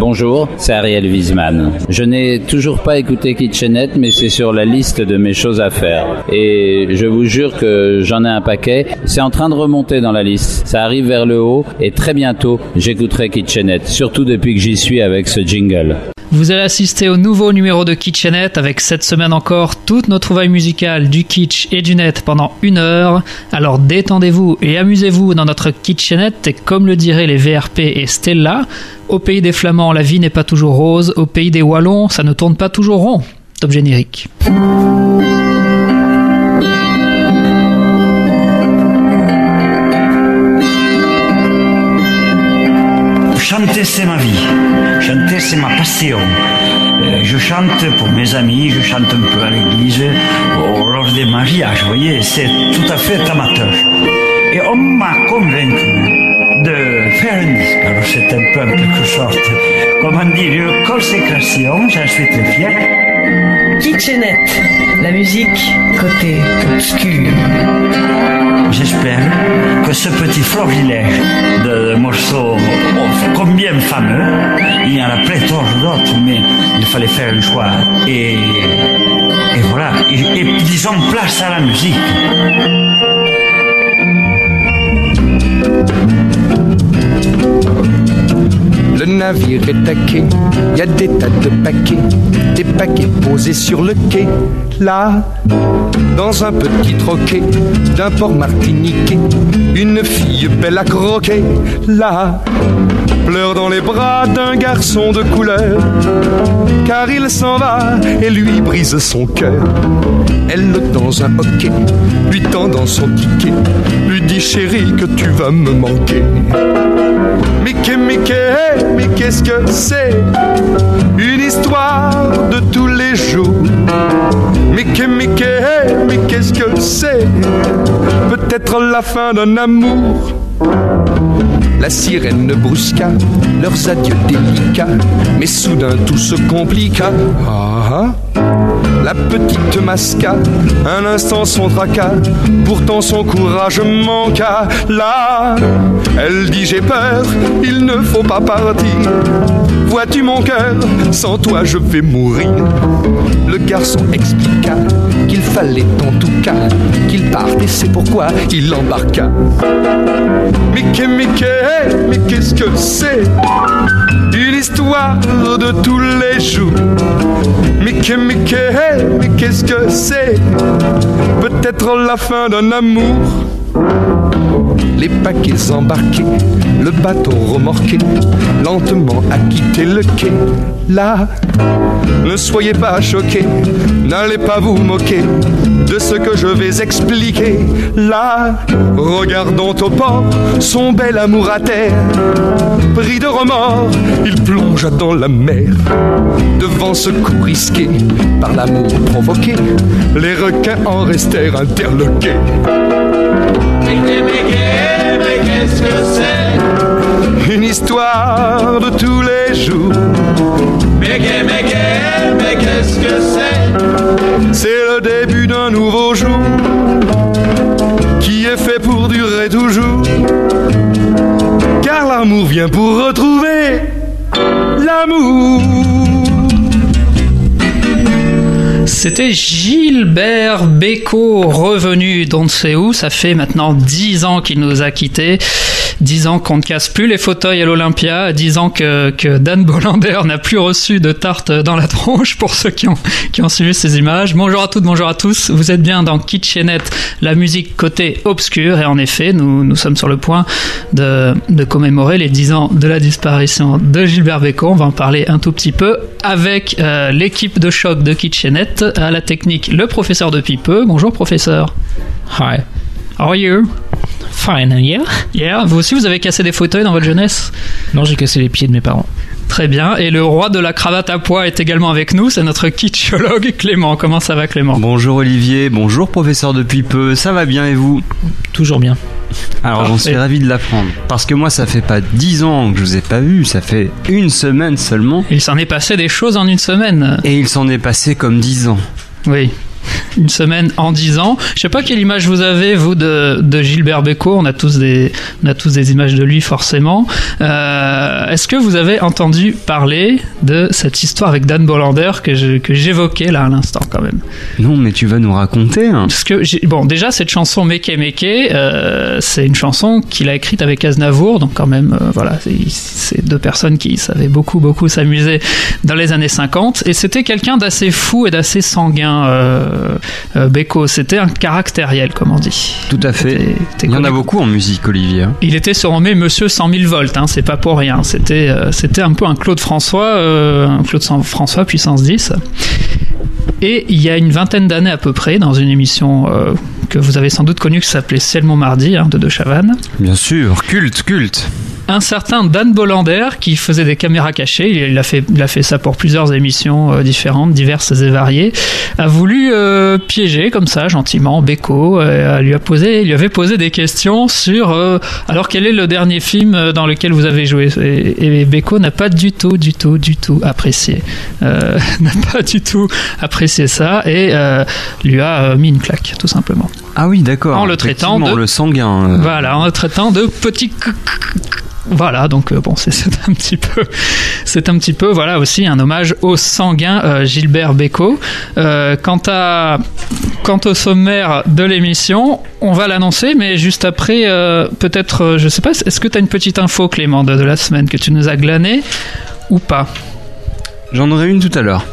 Bonjour, c'est Ariel Wiesman. Je n'ai toujours pas écouté Kitchenette, mais c'est sur la liste de mes choses à faire. Et je vous jure que j'en ai un paquet. C'est en train de remonter dans la liste. Ça arrive vers le haut et très bientôt, j'écouterai Kitchenette, surtout depuis que j'y suis avec ce jingle. Vous allez assister au nouveau numéro de Kitchenette avec cette semaine encore toutes nos trouvailles musicales du kitsch et du net pendant 1 heure. Alors détendez-vous et amusez-vous dans notre Kitchenette et comme le diraient les VRP et Stella, au pays des Flamands la vie n'est pas toujours rose, au pays des Wallons ça ne tourne pas toujours rond. Top générique. Chanter, c'est ma vie. Chanter, c'est ma passion. Je chante pour mes amis, je chante un peu à l'église, lors des mariages, vous voyez, c'est tout à fait amateur. Et on m'a convaincu de faire un disque. Alors c'est un peu en quelque sorte, comment dire, une consécration, j'en suis très fier. Kitchenette, la musique côté obscur. J'espère que ce petit florilège de morceaux combien fameux, il y en a pléthore d'autres, mais il fallait faire un choix. Et voilà, et disons place à la musique. Le navire est à quai, y a des tas de paquets, des paquets posés sur le quai, là, dans un petit troquet d'un port martiniquais, une fille belle à croquer, là, pleure dans les bras d'un garçon de couleur, car il s'en va et lui brise son cœur. Elle, dans un hoquet, lui tend dans son ticket, lui dit chérie que tu vas me manquer. Mais qu'est-ce que c'est? Une histoire de tous les jours. Mais qu'est-ce que c'est? Peut-être la fin d'un amour. La sirène brusqua leurs adieux délicats, mais soudain tout se compliqua. La petite masqua un instant son tracas, pourtant son courage manqua. Là, elle dit j'ai peur, il ne faut pas partir. Vois-tu mon cœur, sans toi je vais mourir. Le garçon expliqua qu'il fallait en tout cas qu'il parte et c'est pourquoi il embarqua. Mais qu'est-ce que c'est? Une histoire de tous les jours. Mais qu'est-ce que c'est? Peut-être la fin d'un amour. Les paquets embarqués, le bateau remorqué, lentement a quitté le quai. Là, ne soyez pas choqués, n'allez pas vous moquer de ce que je vais expliquer. Là, regardons au port son bel amour à terre. Pris de remords, il plongea dans la mer. Devant ce coup risqué par l'amour provoqué, les requins en restèrent interloqués. Mais qu'est-ce que c'est? Une histoire de tous les jours. Mais qu'est-ce que c'est? C'est le début d'un nouveau jour qui est fait pour durer toujours. Car l'amour vient pour retrouver l'amour. C'était Gilbert Bécaud, revenu d'on ne sait où. Ça fait maintenant 10 ans qu'il nous a quittés. 10 ans qu'on ne casse plus les fauteuils à l'Olympia. 10 ans que Dan Bolander n'a plus reçu de tarte dans la tronche, pour ceux qui ont suivi ces images. Bonjour à toutes, bonjour à tous. Vous êtes bien dans Kitchenette, la musique côté obscur. Et en effet, nous sommes sur le point de commémorer les 10 ans de la disparition de Gilbert Bécaud. On va en parler un tout petit peu avec l'équipe de choc de Kitchenette. À la technique, le professeur de Pipeux. Bonjour professeur. Hi. How are you? Fine, and you? Yeah. Vous aussi, vous avez cassé des fauteuils dans votre jeunesse? Non, j'ai cassé les pieds de mes parents. Très bien. Et le roi de la cravate à pois est également avec nous. C'est notre kitschologue Clément. Comment ça va, Clément? Bonjour Olivier. Bonjour professeur depuis peu. Ça va bien et vous? Toujours bien. Alors j'en suis ravi de l'apprendre. Parce que moi, ça fait pas 10 ans que je vous ai pas vu. Ça fait 1 semaine seulement. Il s'en est passé des choses en 1 semaine. Et il s'en est passé comme 10 ans. Oui. Une semaine en 10 ans. Je sais pas quelle image vous avez, vous, de Gilbert Bécaud. On a tous des images de lui, forcément. Est-ce que vous avez entendu parler de cette histoire avec Dan Bolander que j'évoquais là à l'instant, quand même? Non, mais tu vas nous raconter. Hein. Parce que, déjà, cette chanson Meke Meke, c'est une chanson qu'il a écrite avec Aznavour, donc quand même, voilà, c'est deux personnes qui savaient beaucoup s'amuser dans les années 50, et c'était quelqu'un d'assez fou et d'assez sanguin, Bécaud. C'était un caractériel, comme on dit. Tout à fait. Il y en a beaucoup en musique, Olivier. Il était surnommé Monsieur 100 000 volts, hein, c'est pas pour rien. C'était un peu un Claude François puissance 10. Et il y a une vingtaine d'années à peu près, dans une émission que vous avez sans doute connue, qui s'appelait Ciel Montmardi, de De Chavannes. Bien sûr, culte. Un certain Dan Bolander, qui faisait des caméras cachées, il a fait ça pour plusieurs émissions différentes, diverses et variées, a voulu piéger comme ça, gentiment, Bécaud, lui avait posé des questions sur alors quel est le dernier film dans lequel vous avez joué, et Bécaud n'a pas du tout apprécié. N'a pas du tout apprécié ça, et lui a mis une claque, tout simplement. Ah oui, d'accord. En le traitant de... le sanguin. Voilà, en le traitant de petit... Voilà, donc c'est un petit peu voilà aussi un hommage au sanguin Gilbert Bécaud. Quant au sommaire de l'émission, on va l'annoncer, mais juste après, peut-être, je sais pas, est-ce que tu as une petite info, Clément, de la semaine que tu nous as glanée ou pas? J'en aurai une tout à l'heure.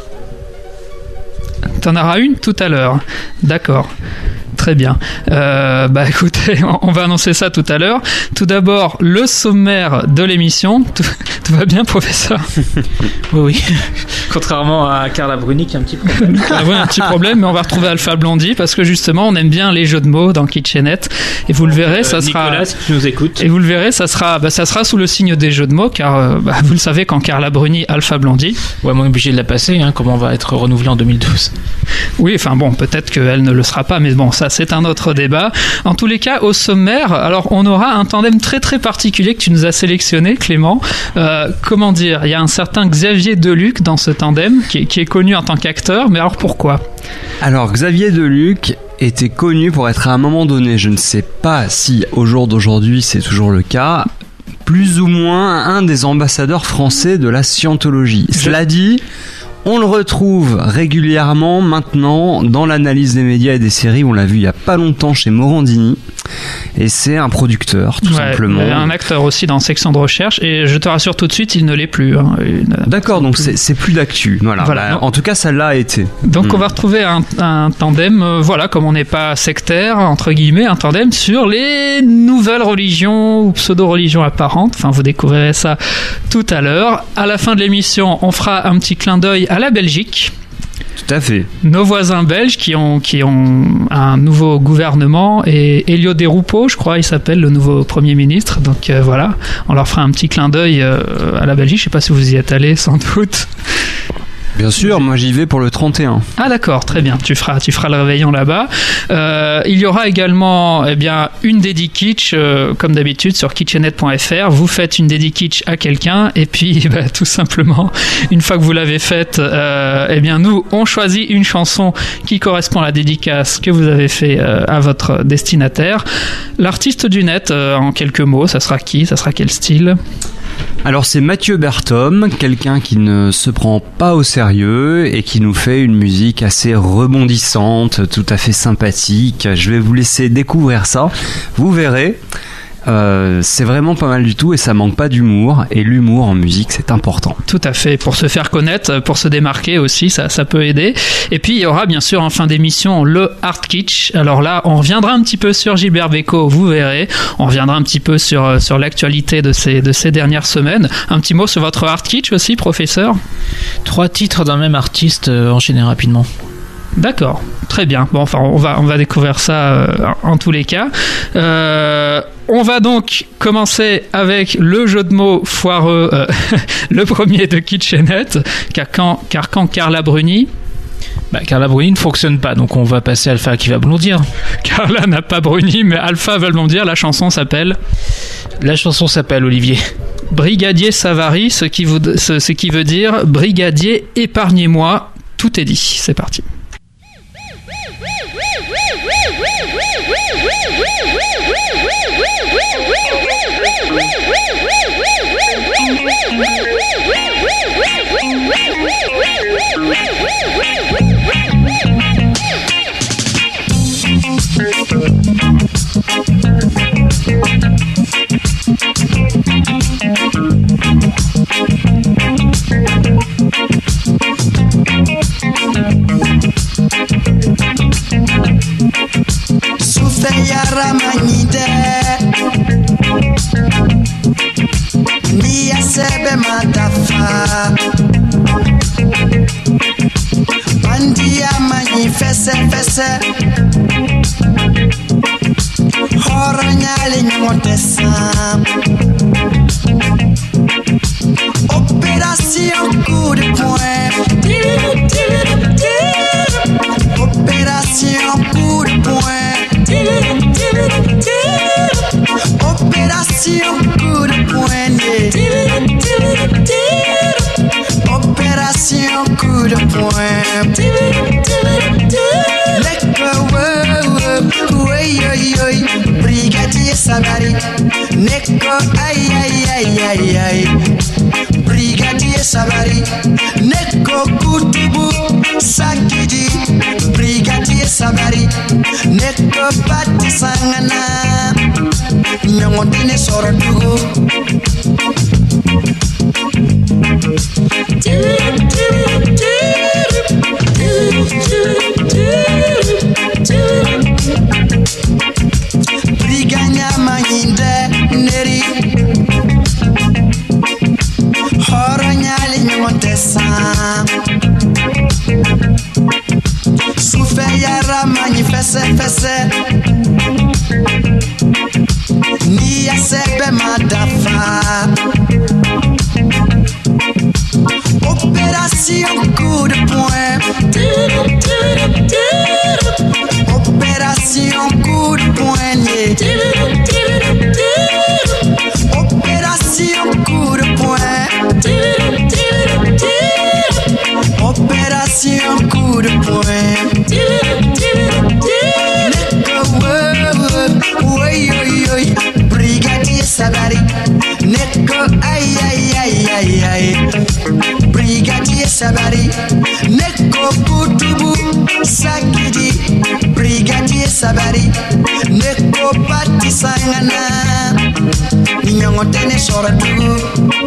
T'en auras une tout à l'heure, d'accord. Très bien. Écoutez, on va annoncer ça tout à l'heure. Tout d'abord, le sommaire de l'émission. Tout va bien, professeur? Oui. Contrairement à Carla Bruni qui a un petit problème. Oui, un petit problème, mais on va retrouver Alpha Blondy parce que justement, on aime bien les jeux de mots dans Kitchenette. Et vous le verrez, ça sera... Nicolas, si tu nous écoutes. Et vous le verrez, ça sera sous le signe des jeux de mots, car vous le savez, quand Carla Bruni, Alpha Blondy... Ouais, mais on est obligé de la passer, comment on va être renouvelé en 2012. Oui, enfin bon, peut-être qu'elle ne le sera pas, mais bon, ça c'est un autre débat. En tous les cas, au sommaire, alors on aura un tandem très très particulier que tu nous as sélectionné, Clément. Comment dire, il y a un certain Xavier Deluc dans ce tandem qui est connu en tant qu'acteur, mais alors pourquoi? Alors Xavier Deluc était connu pour être à un moment donné, je ne sais pas si au jour d'aujourd'hui c'est toujours le cas, plus ou moins un des ambassadeurs français de la scientologie. Cela dit, on le retrouve régulièrement maintenant dans l'analyse des médias et des séries. On l'a vu il n'y a pas longtemps chez Morandini. Et c'est un producteur, tout simplement. Un acteur aussi dans Section de recherche. Et je te rassure tout de suite, il ne l'est plus. D'accord, donc c'est plus d'actu. Voilà. En tout cas, ça l'a été. Donc on va retrouver un tandem, comme on n'est pas sectaire, entre guillemets, un tandem sur les nouvelles religions ou pseudo-religions apparentes. Enfin, vous découvrirez ça tout à l'heure. À la fin de l'émission, on fera un petit clin d'œil à la Belgique. Tout à fait. Nos voisins belges qui ont un nouveau gouvernement, et Elio De Rupo, je crois, il s'appelle, le nouveau Premier ministre. Donc voilà, on leur fera un petit clin d'œil à la Belgique. Je ne sais pas si vous y êtes allés, sans doute. Bien sûr, moi j'y vais pour le 31. Ah d'accord, très bien, tu feras le réveillon là-bas. Il y aura également une dédi kitsch, comme d'habitude sur kitchenette.fr. Vous faites une dédi kitsch à quelqu'un, et puis tout simplement, une fois que vous l'avez faite, nous on choisit une chanson qui correspond à la dédicace que vous avez fait à votre destinataire. L'artiste du net, en quelques mots, ça sera qui? Ça sera quel style? Alors c'est Mathieu Berthom, quelqu'un qui ne se prend pas au sérieux et qui nous fait une musique assez rebondissante, tout à fait sympathique. Je vais vous laisser découvrir ça, vous verrez. C'est vraiment pas mal du tout et ça manque pas d'humour, et l'humour en musique c'est important. Tout à fait, pour se faire connaître, pour se démarquer aussi, ça peut aider. Et puis il y aura bien sûr en fin d'émission le Art Kitsch. Alors là on reviendra un petit peu sur Gilbert Bécaud, vous verrez, on reviendra un petit peu sur l'actualité de ces dernières semaines. Un petit mot sur votre Art Kitsch aussi, professeur? 3 titres d'un même artiste, enchaînés rapidement. D'accord, très bien. Bon, enfin, on va découvrir ça en tous les cas. On va donc commencer avec le jeu de mots foireux, le premier de Kitchenette, car quand Carla Bruni... Carla Bruni ne fonctionne pas, donc on va passer à Alpha qui va blondir. Carla n'a pas Bruni, mais Alpha va blondir. La chanson s'appelle Olivier. Brigadier Savary, ce qui veut dire Brigadier, épargnez-moi. Tout est dit, c'est parti. fese Horonyali nyamotesa Opération coup de poing Opération coup de poing Opération coup de poignet Opération coup de poing Brigadier Sabari Neko ay ay ay ay ay Brigadier Sabari Neko Kutubu Sakiji Brigadier Sabari Neko Pati Sangana Nyongotine Sorotugu Briganya Mahinde Neri Horonyali Nyongotesa Soufeyara Manifese Fese Nia Sebe Madafa Opération coup de poing Opération coup de poignet Opération coup de poing Opération coup de poing Brigadier Sabari Neko ay ay ay ay ay Brigadier Sabari Neko Kutubu Sakidi Brigadier Sabari Neko Pati Sangana Nyongotene Soratu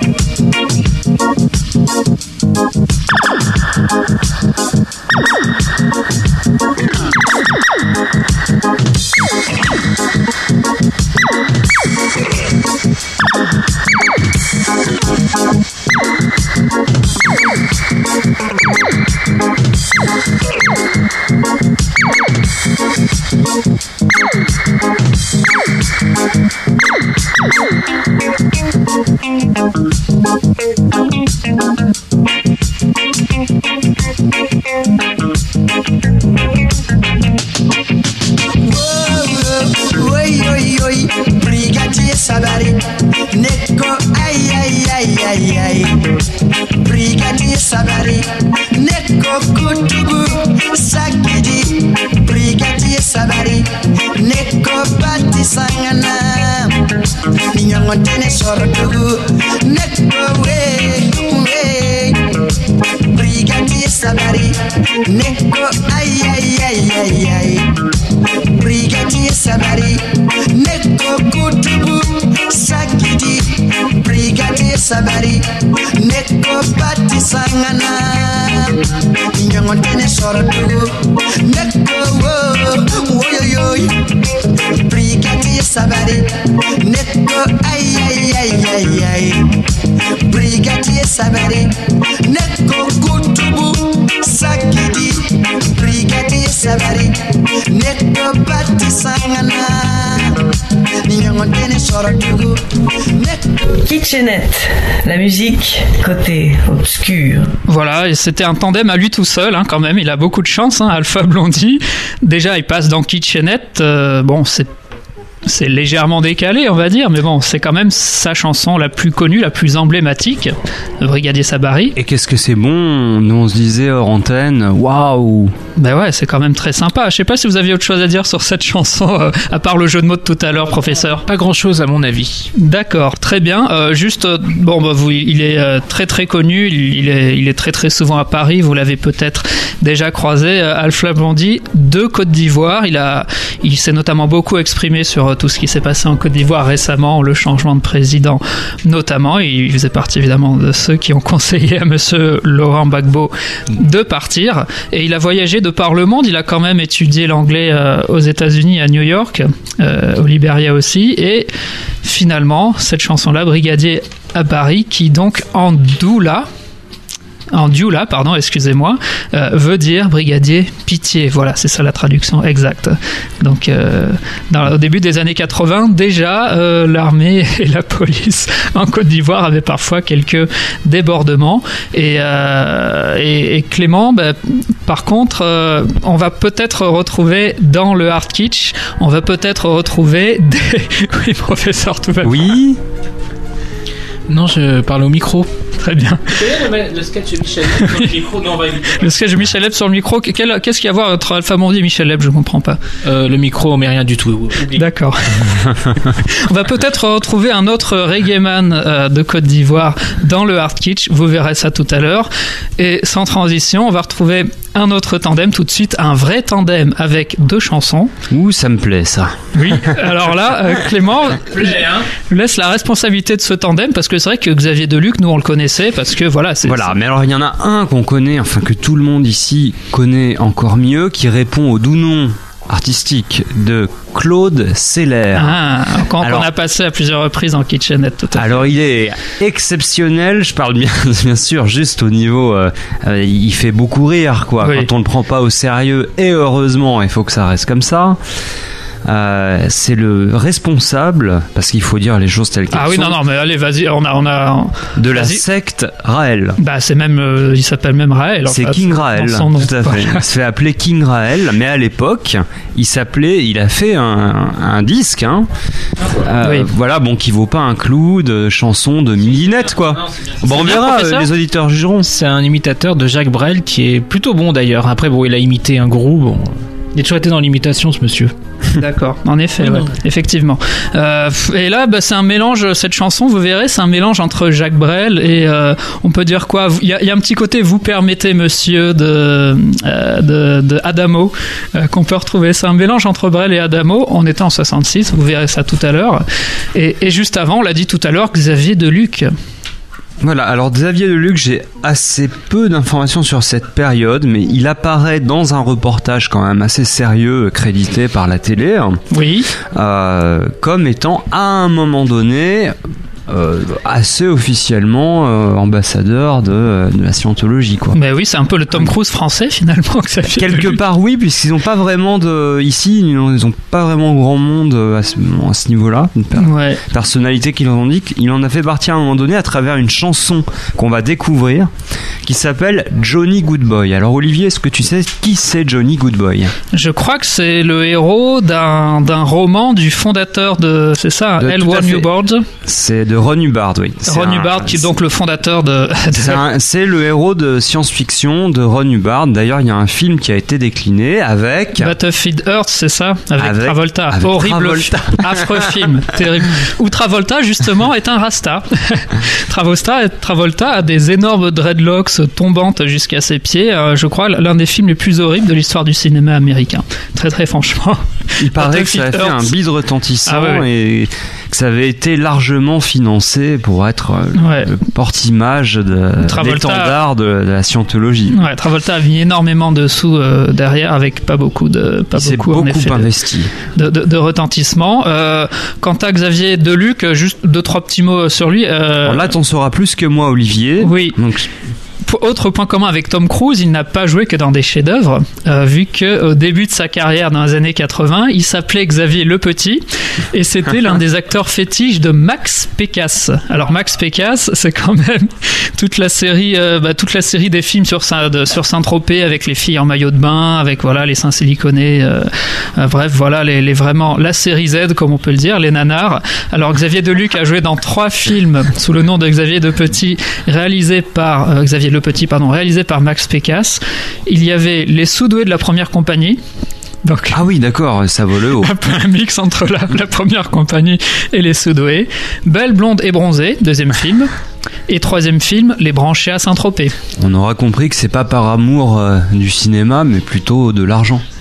Brigadier Sabari Neko ay ay ay ay ay Brigadier Sabari Neko Kutubu Sakidi Brigadier Sabari Neko Pati Sangana Nyongotene Sorotugu Neko we Brigadier Sabari Neko ay ay ay ay ay Brigadier Sabari Neko Kutubu Sakidi Brigadier Sabari Neko Pati Sangana Nyongotene Sorotugu Neko woyoyoy Brigadier Sabari Neko ay ay ay ay ay Brigadier Sabari Neko Kutubu Sakidi Brigadier Sabari Neko Pati Sangana Nyongotene Sorotugu Kitchenette, la musique côté obscur. Voilà, et c'était un tandem à lui tout seul, hein, quand même. Il a beaucoup de chance, hein, Alpha Blondy. Déjà, il passe dans Kitchenette. Bon, c'est légèrement décalé, on va dire, mais bon, c'est quand même sa chanson la plus connue, la plus emblématique, Brigadier Sabari. Et qu'est-ce que c'est bon, nous on se disait hors antenne, waouh. Ben ouais, c'est quand même très sympa. Je sais pas si vous aviez autre chose à dire sur cette chanson, à part le jeu de mots de tout à l'heure, professeur. Pas grand chose à mon avis. D'accord, très bien. Juste, bon, bah, il est très très connu, il est très très souvent à Paris, vous l'avez peut-être déjà croisé, Alpha Blondy de Côte d'Ivoire. Il s'est notamment beaucoup exprimé sur tout ce qui s'est passé en Côte d'Ivoire récemment, le changement de président notamment. Il faisait partie évidemment de ceux qui ont conseillé à monsieur Laurent Gbagbo de partir. Et il a voyagé de par le monde. Il a quand même étudié l'anglais aux États-Unis, à New York, au Liberia aussi. Et finalement, cette chanson-là, Brigadier à Paris, qui donc en doula Dioula, pardon, excusez-moi, veut dire brigadier pitié. Voilà, c'est ça la traduction exacte. Donc, au début des années 80, déjà, l'armée et la police en Côte d'Ivoire avaient parfois quelques débordements. Et Clément, par contre, on va peut-être retrouver dans le hard kitsch, on va peut-être retrouver des... Oui, professeur, tout va bien. Oui. Non, je parle au micro. Très bien. Le sketch de Michel Leb sur le micro. Non, on va éviter. Le sketch de Michel Leb sur le micro. Qu'est-ce qu'il y a à voir entre Alpha Blondy et Michel Leb? Je comprends pas. Le micro, mais rien du tout. Oublie. D'accord. On va peut-être retrouver un autre reggaeman de Côte d'Ivoire dans le hard kitsch. Vous verrez ça tout à l'heure. Et sans transition, on va retrouver un autre tandem tout de suite, un vrai tandem avec 2 chansons. Ouh, ça me plaît ça. Oui. Alors là, Clément, je laisse la responsabilité de ce tandem parce que c'est vrai que Xavier Deluc, nous on le connaissait parce que voilà. Voilà, mais alors il y en a un qu'on connaît, enfin que tout le monde ici connaît encore mieux, qui répond au doux nom artistique de Claude Seller. Qu'on a passé à plusieurs reprises en Kitchenette tout à l'heure. Alors il est exceptionnel, je parle bien sûr juste au niveau il fait beaucoup rire quoi, oui. Quand on le prend pas au sérieux, et heureusement il faut que ça reste comme ça. C'est le responsable, parce qu'il faut dire les choses telles qu'elles sont. Non, mais allez, vas-y, on a de la secte Raël. C'est même, il s'appelle même Raël. C'est King Raël, tout à fait. Il se fait appeler King Raël, mais à l'époque, il a fait un disque, oui. Voilà, bon, qui vaut pas un clou de chanson de Millinette, quoi. Bon, on verra, les auditeurs jugeront. C'est un imitateur de Jacques Brel qui est plutôt bon d'ailleurs. Après, bon, il a imité un groupe. Bon. Il a toujours été dans l'imitation, ce monsieur. D'accord, en effet, ouais, effectivement. Et là, c'est un mélange, cette chanson, vous verrez, c'est un mélange entre Jacques Brel et on peut dire quoi, il y a un petit côté, vous permettez, monsieur, de Adamo, qu'on peut retrouver. C'est un mélange entre Brel et Adamo. On était en 66, vous verrez ça tout à l'heure. Et juste avant, on l'a dit tout à l'heure, Xavier Deluc. Voilà, alors Xavier Deluc, j'ai assez peu d'informations sur cette période, mais il apparaît dans un reportage quand même assez sérieux, crédité par la télé. Oui. Comme étant, à un moment donné, assez officiellement ambassadeur de la scientologie, quoi. Mais oui, c'est un peu le Tom Cruise français finalement. Quelque part oui, puisqu'ils n'ont pas vraiment ici ils n'ont pas vraiment grand monde à ce niveau-là, une personnalité qui le revendique. Il en a fait partie à un moment donné à travers une chanson qu'on va découvrir qui s'appelle Johnny Goodboy. Alors Olivier, est-ce que tu sais qui c'est Johnny Goodboy? Je crois que c'est le héros d'un roman du fondateur de, c'est ça, L. Ron Hubbard. C'est de Ron Hubbard, oui. Ron Hubbard, qui est donc le fondateur de... C'est le héros de science-fiction de Ron Hubbard. D'ailleurs, il y a un film qui a été décliné avec... Battlefield Earth, c'est ça? Avec Travolta. Horrible, Travolta. Affreux film, terrible. Où Travolta, justement, est un rasta. Travolta a des énormes dreadlocks tombantes jusqu'à ses pieds. Je crois l'un des films les plus horribles de l'histoire du cinéma américain. Très, très franchement. Il paraît que ça a fait un bide retentissant et que ça avait été largement financé pour être le porte-image d'étendard de la scientologie. Ouais, Travolta a mis énormément de sous derrière avec pas beaucoup beaucoup investi de retentissement. Quant à Xavier Deluc, juste 2-3 petits mots sur lui. Alors là, t'en sauras plus que moi, Olivier. Oui. Donc... Autre point commun avec Tom Cruise, il n'a pas joué que dans des chefs-d'œuvre, vu qu'au début de sa carrière dans les années 80, il s'appelait Xavier Le Petit et c'était l'un des acteurs fétiches de Max Pécasse. Alors Max Pécasse, c'est quand même toute la série des films sur Saint-Tropez avec les filles en maillot de bain, avec voilà les seins siliconés, bref voilà les vraiment la série Z comme on peut le dire, les nanars. Alors Xavier Deluc a joué dans 3 films sous le nom de Xavier De Petit, réalisé par réalisé par Max Pécasse. Il y avait Les Sous-doués de la première compagnie. Donc, ah oui, d'accord, ça vaut le haut. Un peu un mix entre la première compagnie et Les Sous-doués. Belle, blonde et bronzée, 2e film. Et 3e film, Les branchés à Saint-Tropez. On aura compris que c'est pas par amour du cinéma, mais plutôt de l'argent.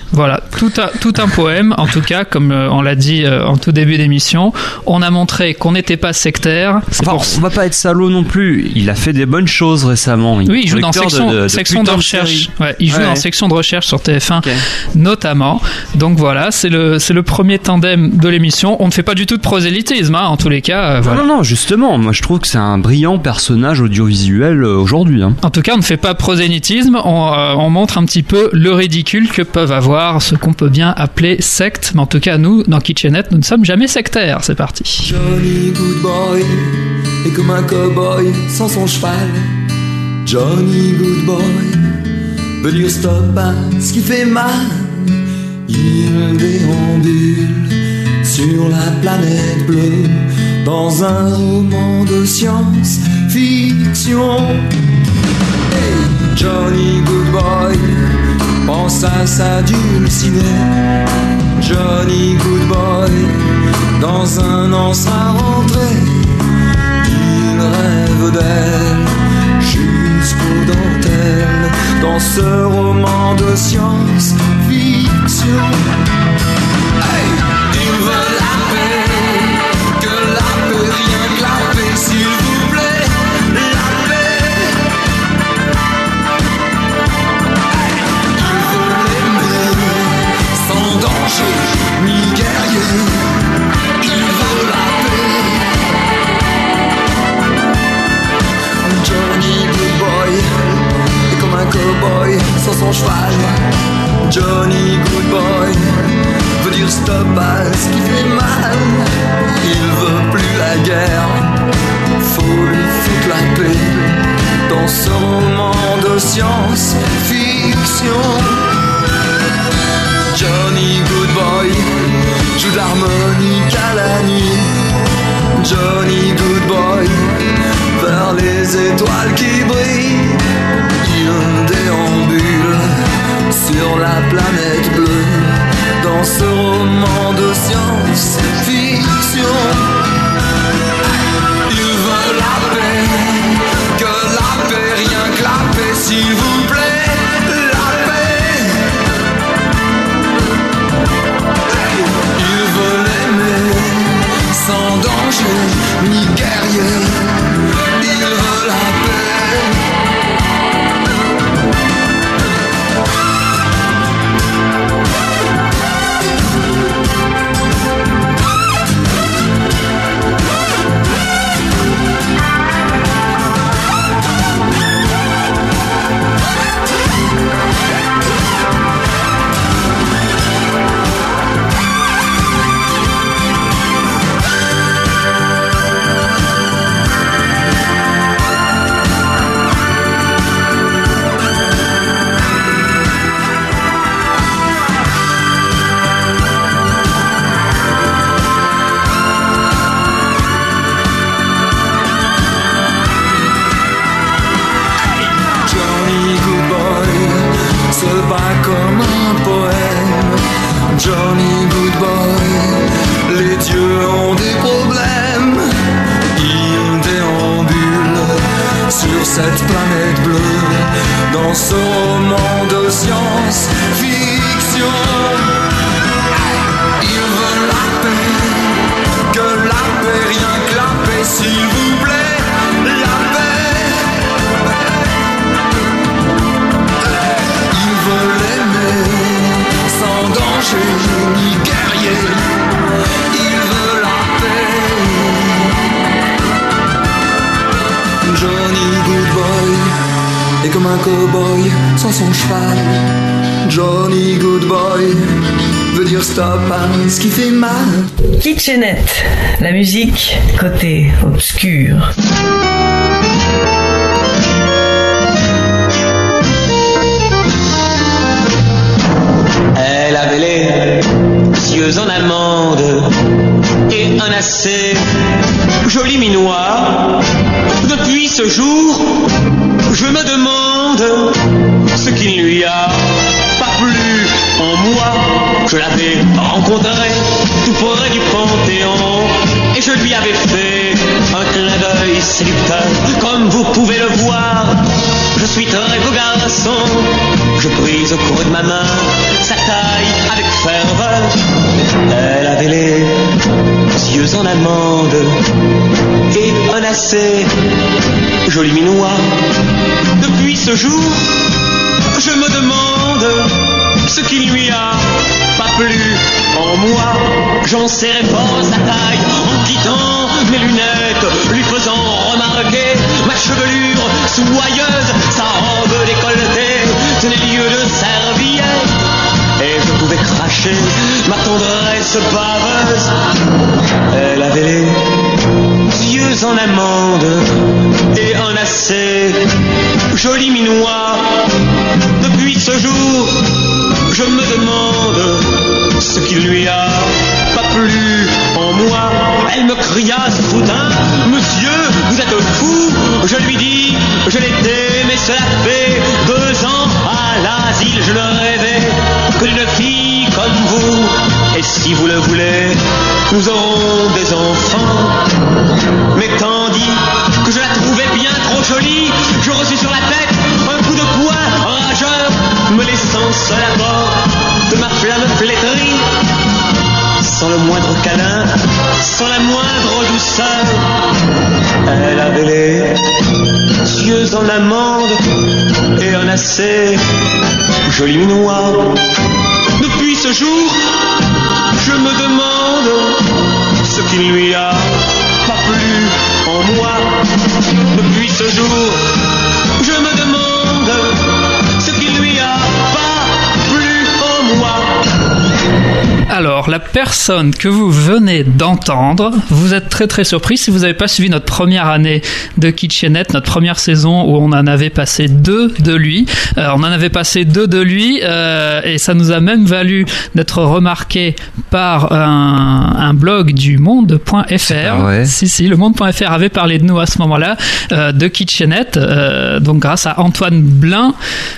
Voilà, tout un poème, en tout cas, comme on l'a dit en tout début d'émission. On a montré qu'on n'était pas sectaire. On va pas être salaud non plus. Il a fait des bonnes choses récemment. Oui, il joue dans section de recherche. Ouais, il joue dans section de recherche sur TF1 notamment. Donc voilà, c'est le premier tandem de l'émission. On ne fait pas du tout de prosélytisme, hein, en tous les cas. Voilà. Non, justement. Moi, je trouve que c'est un brillant personnage audiovisuel aujourd'hui. Hein. En tout cas, on ne fait pas prosélytisme. On montre un petit peu le ridicule que peuvent avoir ce qu'on peut bien appeler secte. Mais en tout cas, nous, dans Kitchenette, nous ne sommes jamais sectaires. C'est parti. Johnny Good Boy est comme un cow-boy sans son cheval. Johnny Good Boy veut dire stop à ce qui fait mal. Il déambule sur la planète bleue dans un roman de science-fiction. Hey, Johnny Good Boy pense à sa dulcinée. Johnny Good Boy dans un an sera rentré. Il rêve d'elle jusqu'aux dentelles dans ce roman de science-fiction. Hey, il veut la paix, que la paix, rien que la paix, s'il vous plaît, la paix. Hey, il veut l'aimer sans danger ni guerrier. Il veut la paix. Johnny Good Boy est comme un cow-boy sans son cheval. Johnny Good Boy veut dire stop à ce qui fait mal. Il veut plus la guerre, faut lui foutre la paix dans ce roman de science-fiction. Johnny Good Boy joue de l'harmonica la nuit. Johnny Good Boy vers les étoiles qui brillent. Il déambule sur la planète bleue dans ce roman de science-fiction. Il veut la paix, que la paix, rien que la paix, s'il vous plaît, la paix. Il veut l'aimer sans danger ni guerrier. Il veut la paix. Comme un poème, Johnny Good Boy, les dieux ont des problèmes. Il déambule sur cette planète bleue dans ce roman de science-fiction. Il veut la paix, que la paix, rien que la paix, s'il vous plaît, la paix. Sans danger ni guerrier, il veut la paix. Johnny Good Boy est comme un cow-boy sans son cheval. Johnny Good Boy veut dire stop à ce qui fait mal. Kitchenette, la musique côté obscur. Elle avait les yeux en allemande et un assez joli minois. Depuis ce jour, je me demande ce qui ne lui a pas plu en moi. Je l'avais rencontrée tout près du Panthéon et je lui avais fait un clin d'œil séducteur. Comme vous pouvez le voir, je suis très beau garçon. Je pris au creux de ma main sa taille avec ferveur. Elle avait les yeux en amande et un assez joli minois. Depuis ce jour, je me demande ce qui lui a pas plu en moi. J'en serrai fort sa taille en quittant mes lunettes, lui faisant remarquer ma chevelure soyeuse, sa robe décolletée tenait lieu de serviette. Et je pouvais cracher ma tendresse baveuse. Elle avait les yeux en amande et un assez joli minois. Depuis ce jour, je me demande ce qui lui a pas plu en moi. Elle me cria soudain: Monsieur, vous êtes fou. Je lui dis: je l'étais, mais cela fait 2 ans à l'asile. Je ne rêvais que d'une fille comme vous. Et si vous le voulez, nous aurons des enfants. Mais tandis que je la trouvais bien trop jolie, je reçus sur la tête un coup de poing rageur, me laissant seul à bord de ma flamme flétrie. Sans le moindre câlin, sans la moindre douceur, elle avait les yeux en amande et un assez joli minois. Depuis ce jour, je me demande ce qui ne lui a pas plu en moi. Depuis ce jour, je me demande ce qui ne lui a pas plu en moi. Alors, la personne que vous venez d'entendre, vous êtes très très surpris si vous n'avez pas suivi notre première année de Kitchenette, notre première saison où on en avait passé 2 de lui. On en avait passé 2 de lui et ça nous a même valu d'être remarqué par un blog du monde.fr. Ouais. Si, le monde.fr avait parlé de nous à ce moment-là, de Kitchenette, donc grâce à Antoine Blin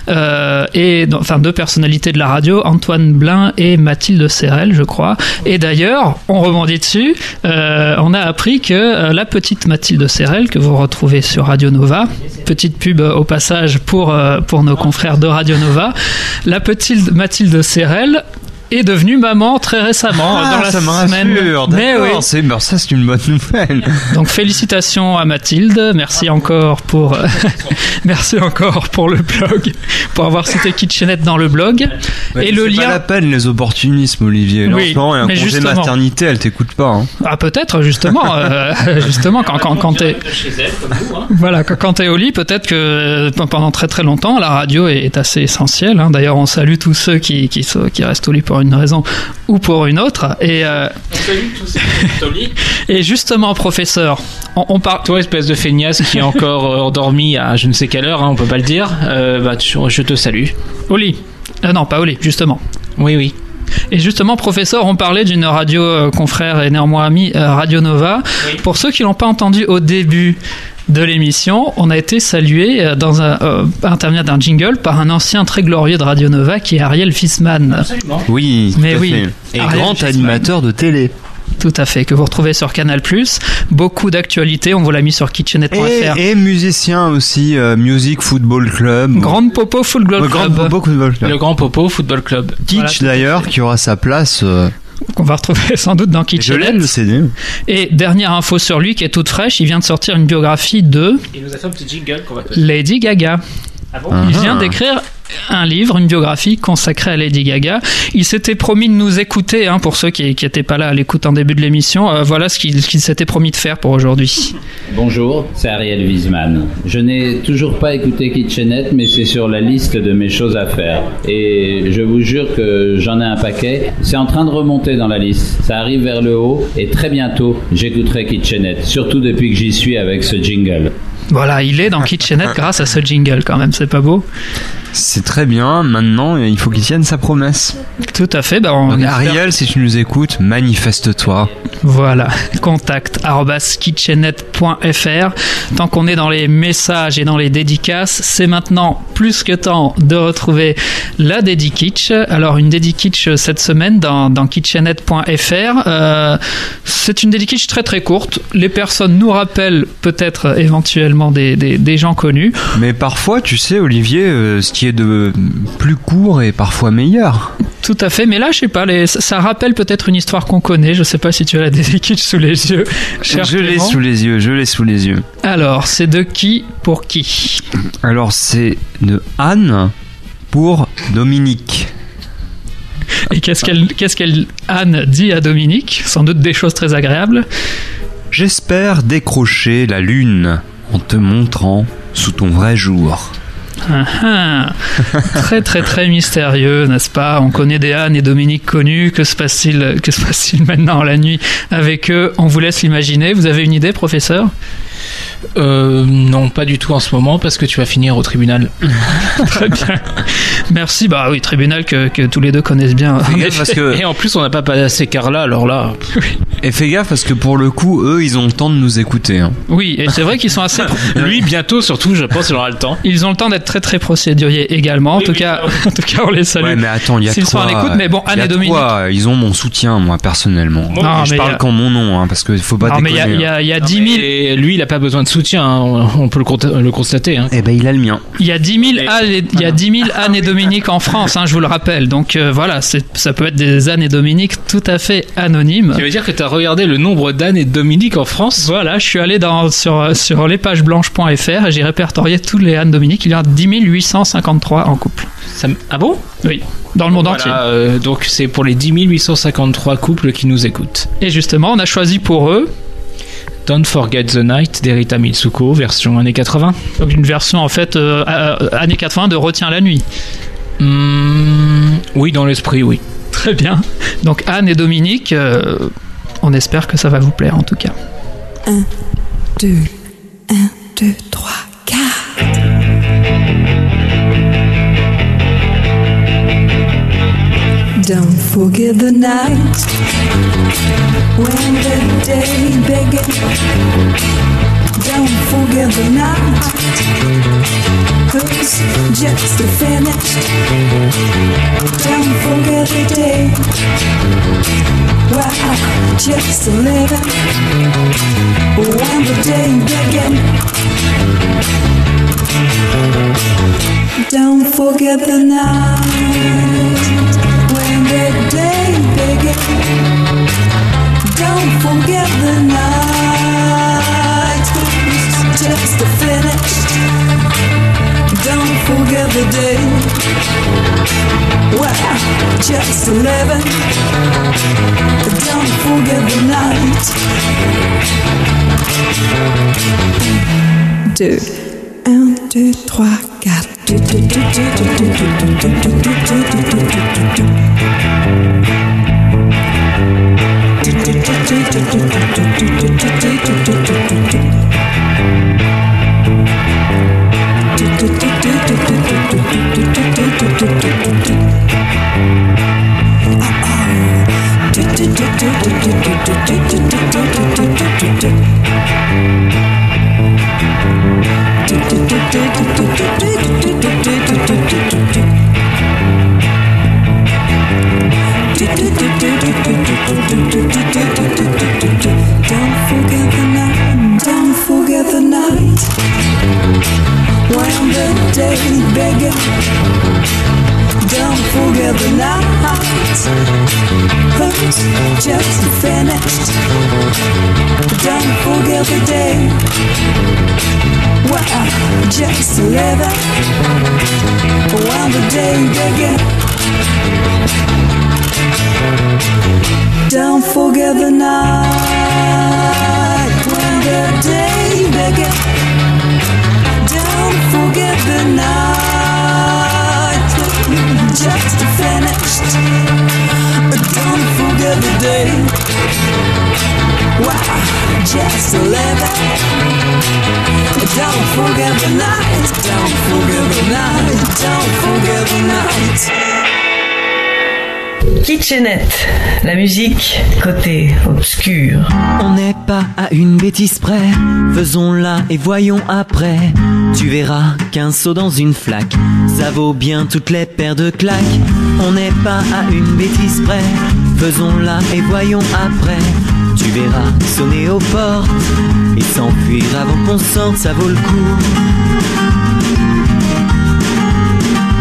et 2 personnalités de la radio, Antoine Blin et Mathilde Serrel, je crois. Et d'ailleurs, on rebondit dessus, on a appris que la petite Mathilde Serrel, que vous retrouvez sur Radio Nova, petite pub au passage pour nos confrères de Radio Nova, la petite Mathilde Serrel est devenue maman très récemment, dans la semaine. Mais oui. Ça c'est une bonne nouvelle. Donc félicitations à Mathilde, merci encore pour le blog, pour avoir cité Kitchenette dans le blog. Ouais, et le lien. C'est pas la peine les opportunismes, Olivier. Là, Oui, en ce moment, il y a un mais congé justement. maternité, elle t'écoute pas. Hein. Ah peut-être justement quand t'es voilà quand t'es au lit, peut-être que pendant très très longtemps la radio est assez essentielle. Hein. D'ailleurs on salue tous ceux qui restent au lit pour une raison ou pour une autre. Et on salue tous ceux qui restent au lit. Et justement professeur, on parle. Toi espèce de feignasse qui est encore endormi à je ne sais quelle heure, hein, on peut pas le dire. Je te salue. Au lit. Non pas au lit justement. Oui. Et justement, professeur, on parlait d'une radio confrère et néanmoins amie, Radio Nova. Oui. Pour ceux qui l'ont pas entendu au début de l'émission, on a été salué dans intermédiaire d'un jingle par un ancien très glorieux de Radio Nova qui est Ariel Fissman. Absolument. Oui, mais tout à oui. fait. Et Ariel grand Fissman. animateur de télé. Tout à fait, que vous retrouvez sur Canal+. Beaucoup d'actualités, on vous l'a mis sur kitchenette.fr. Et musicien aussi, Music Football Club. Grande Popo Football Club. Le Grand Popo Football Club. Kitsch voilà, d'ailleurs, qui aura sa place. Qu'on va retrouver sans doute dans Kitchenette. Je l'aime, le CD. Et dernière info sur lui qui est toute fraîche, il vient de sortir une biographie de... Il nous a fait un petit jingle qu'on va Lady Gaga. Ah bon Il vient d'écrire un livre, une biographie consacrée à Lady Gaga. Il s'était promis de nous écouter, hein, pour ceux qui n'étaient pas là à l'écoute en début de l'émission. Voilà ce qu'il s'était promis de faire pour aujourd'hui. Bonjour, c'est Ariel Wiesman. Je n'ai toujours pas écouté Kitchenette, mais c'est sur la liste de mes choses à faire. Et je vous jure que j'en ai un paquet. C'est en train de remonter dans la liste. Ça arrive vers le haut et très bientôt, j'écouterai Kitchenette. Surtout depuis que j'y suis avec ce jingle. Voilà, il est dans Kitchenette grâce à ce jingle quand même, c'est pas beau? C'est très bien, maintenant il faut qu'il tienne sa promesse. Tout à fait. Donc, Ariel, si tu nous écoutes, manifeste-toi. Voilà, contact @kitchenette.fr. Tant qu'on est dans les messages et dans les dédicaces, c'est maintenant plus que temps de retrouver la Dédikitsch. Alors une Dédikitsch cette semaine dans kitchenette.fr. C'est une Dédikitsch très très courte. Les personnes nous rappellent peut-être éventuellement des gens connus. Mais parfois, tu sais, Olivier, ce qui est de plus court et parfois meilleur. Tout à fait, mais là, je sais pas, ça rappelle peut-être une histoire qu'on connaît. Je sais pas si tu as la Déséquitch sous les yeux. Je l'ai sous les yeux. Alors, c'est de qui pour qui? Alors, c'est de Anne pour Dominique. Et qu'est-ce qu'elle Anne dit à Dominique? Sans doute des choses très agréables. J'espère décrocher la lune en te montrant sous ton vrai jour. Très très très mystérieux, n'est-ce pas? On connaît des Anne et Dominique connus. Que se passe-t-il maintenant la nuit avec eux? On vous laisse l'imaginer. Vous avez une idée, professeur? Non, pas du tout en ce moment, parce que tu vas finir au tribunal. Très bien. Merci. Bah oui, tribunal que tous les deux connaissent bien. Et en plus, on n'a pas passé Carla, alors là. Et fais gaffe, parce que pour le coup, eux, ils ont le temps de nous écouter. Hein. Oui, et c'est vrai qu'ils sont assez. Lui, bientôt, surtout, je pense qu'il aura le temps. Ils ont le temps d'être très très procéduriers également. En tout cas, on les salue. Ouais, mais attends, il y a s'ils sont à l'écoute, mais bon, Anne et Dominique. Ils ont mon soutien, moi, personnellement. Non, je parle qu'en mon nom, hein, parce qu'il faut pas déconner. Non, mais il y a 10 000. Et lui, il a pas besoin de soutien, hein, on peut le constater. Hein. Eh ben, il a le mien. Il y a 10 000 Anne et Dominique en France, hein, je vous le rappelle. Donc voilà, ça peut être des Anne et Dominique tout à fait anonymes. Tu veux dire que tu as regardé le nombre d'Anne et Dominique en France? Voilà, je suis allé sur lespagesblanches.fr et j'ai répertorié tous les Anne Dominique. Il y en a 10 853 en couple. Ah bon? Oui, dans le monde entier. Donc c'est pour les 10 853 couples qui nous écoutent. Et justement, on a choisi pour eux Don't Forget the Night d'Erita Mitsuko, version années 80. Donc une version en fait années 80 de Retiens la nuit. Oui, dans l'esprit, oui. Très bien. Donc Anne et Dominique, on espère que ça va vous plaire en tout cas. 1, 2, 3, 4. Don't forget the night when the day began. Don't forget the night who's just finished. Don't forget the day wow, just living when the day began. Don't forget the night when the day began. Don't forget the night who's just finished. Don't forget the day well, just living. Don't forget the night. 2, 1, 2, 3, 4. Don't forget the night when the day began. Don't forget the night who's just finished. Don't forget the day well, just living when the day began. Don't forget the night when the day began. Don't forget the night just finished. Don't forget the day wow, just living. Don't forget the night. Don't forget the night. Don't forget the night. Kitchenette, la musique côté obscur. On n'est pas à une bêtise près, faisons-la et voyons après. Tu verras qu'un saut dans une flaque, ça vaut bien toutes les paires de claques. On n'est pas à une bêtise près, faisons-la et voyons après. Tu verras sonner aux portes et s'enfuir avant qu'on sorte, ça vaut le coup.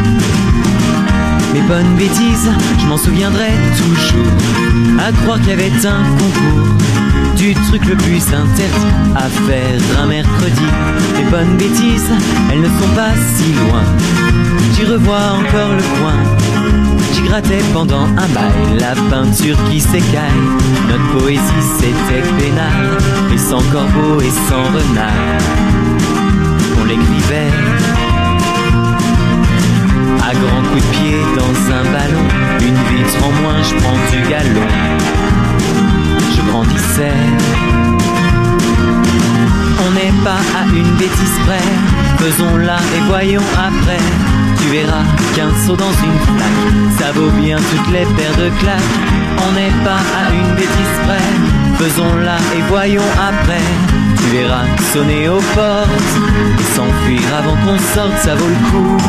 bonnes bêtises, je m'en souviendrai toujours. À croire qu'il y avait un concours du truc le plus interdit à faire un mercredi. Les bonnes bêtises, elles ne sont pas si loin. J'y revois encore le coin. J'y grattais pendant un bail la peinture qui s'écaille. Notre poésie c'était peinard, et sans corbeau et sans renard. On l'écrivait à grands coups de pied dans un ballon. Une vitre en moins, je prends du galon. Je grandissais. On n'est pas à une bêtise près, faisons-la et voyons après. Tu verras qu'un saut dans une flaque, ça vaut bien toutes les paires de claques. On n'est pas à une bêtise près, faisons-la et voyons après. Tu verras sonner aux portes et s'enfuir avant qu'on sorte, ça vaut le coup.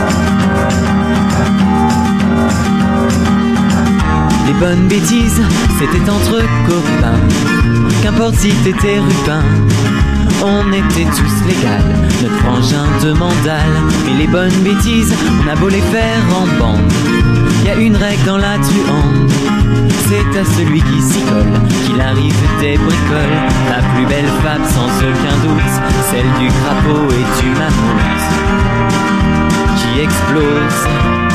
Les bonnes bêtises, c'était entre copains, qu'importe si t'étais rupin. On était tous légal, notre frangin de mandale. Mais les bonnes bêtises, on a beau les faire en bande, y a une règle dans la truande, c'est à celui qui s'y colle qu'il arrive des bricoles. La plus belle fable sans aucun doute, celle du crapaud et du mammouth qui explose.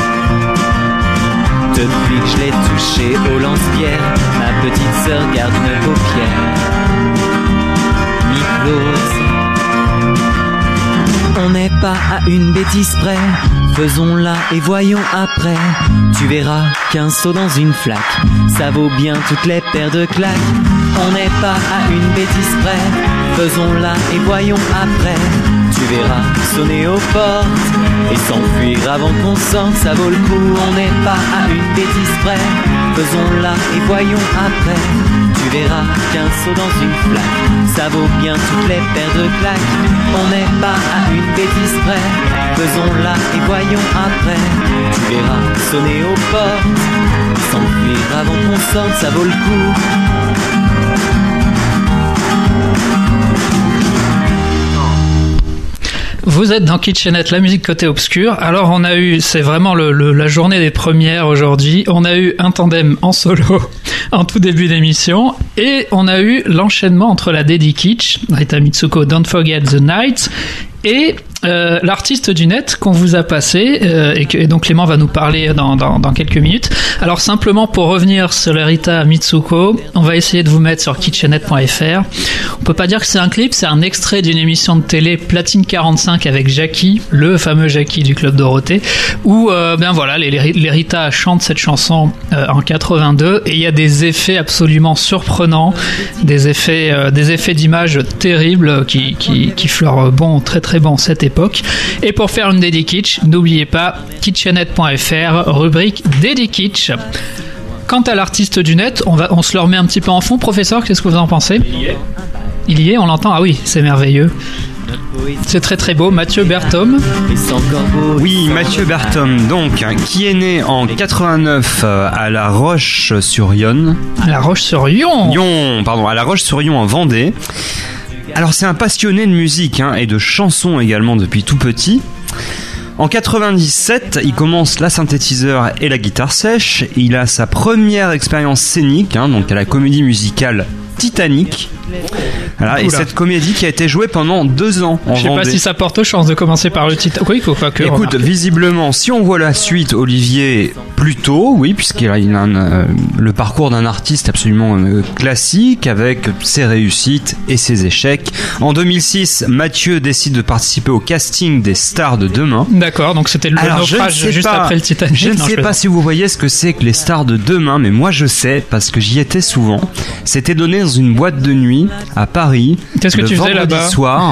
Depuis que je l'ai touché au lance-pierre, ma petite sœur garde une paupière mi-close. On n'est pas à une bêtise près, faisons-la et voyons après. Tu verras qu'un saut dans une flaque, ça vaut bien toutes les paires de claques. On n'est pas à une bêtise près, faisons-la et voyons après. Tu verras sonner aux portes et s'enfuir avant qu'on sorte, ça vaut le coup. On n'est pas à une bêtise près, faisons-la et voyons après. Tu verras qu'un saut dans une flaque, ça vaut bien toutes les paires de claques. On n'est pas à une bêtise près, faisons-la et voyons après. Tu verras sonner aux portes, s'enfuir avant qu'on sorte, ça vaut le coup. Vous êtes dans Kitchenette, la musique côté obscur. Alors on a eu, c'est vraiment la journée des premières aujourd'hui. On a eu un tandem en solo en tout début d'émission et on a eu l'enchaînement entre la Daddy Kitsch, Rita Mitsuko, Don't Forget the Night, et l'artiste du net qu'on vous a passé et donc Clément va nous parler dans quelques minutes. Alors simplement pour revenir sur la Rita Mitsuko, on va essayer de vous mettre sur kitchenette.fr. On peut pas dire que c'est un clip, c'est un extrait d'une émission de télé Platine 45 avec Jackie, le fameux Jackie du Club Dorothée, où ben voilà, les Rita chantent cette chanson en 82 et il y a des effets absolument surprenants, des effets d'image terribles qui fleurent bon, très très bon cette époque. Et pour faire une Daddy Kitsch, n'oubliez pas kitchenette.fr, rubrique Daddy Kitsch. Quant à l'artiste du net, on se le remet un petit peu en fond. Professeur, qu'est-ce que vous en pensez ? Il y est, on l'entend ? Ah oui, c'est merveilleux. C'est très très beau. Mathieu Berthom. Oui, Mathieu Berthom, donc, qui est né en 89 à La Roche-sur-Yon. À La Roche-sur-Yon. À La Roche-sur-Yon en Vendée. Alors c'est un passionné de musique et de chansons également depuis tout petit. En 97, il commence la synthétiseur et la guitare sèche. Il a sa première expérience scénique, donc à la comédie musicale Titanic. Voilà, et cette comédie qui a été jouée pendant 2 ans en Vendée. Je sais pas si ça porte chance de commencer par le Titanic. Oui, il faut pas que. Écoute, visiblement, si on voit la suite, Olivier, plutôt, oui, puisqu'il a le parcours d'un artiste absolument classique, avec ses réussites et ses échecs. En 2006, Mathieu décide de participer au casting des Stars de Demain. D'accord, donc c'était le naufrage juste après le Titanic. Je ne sais pas si vous voyez ce que c'est que les Stars de Demain, mais moi je sais, parce que j'y étais souvent. C'était donné dans une boîte de nuit à Paris. Qu'est-ce que tu faisais là-bas ?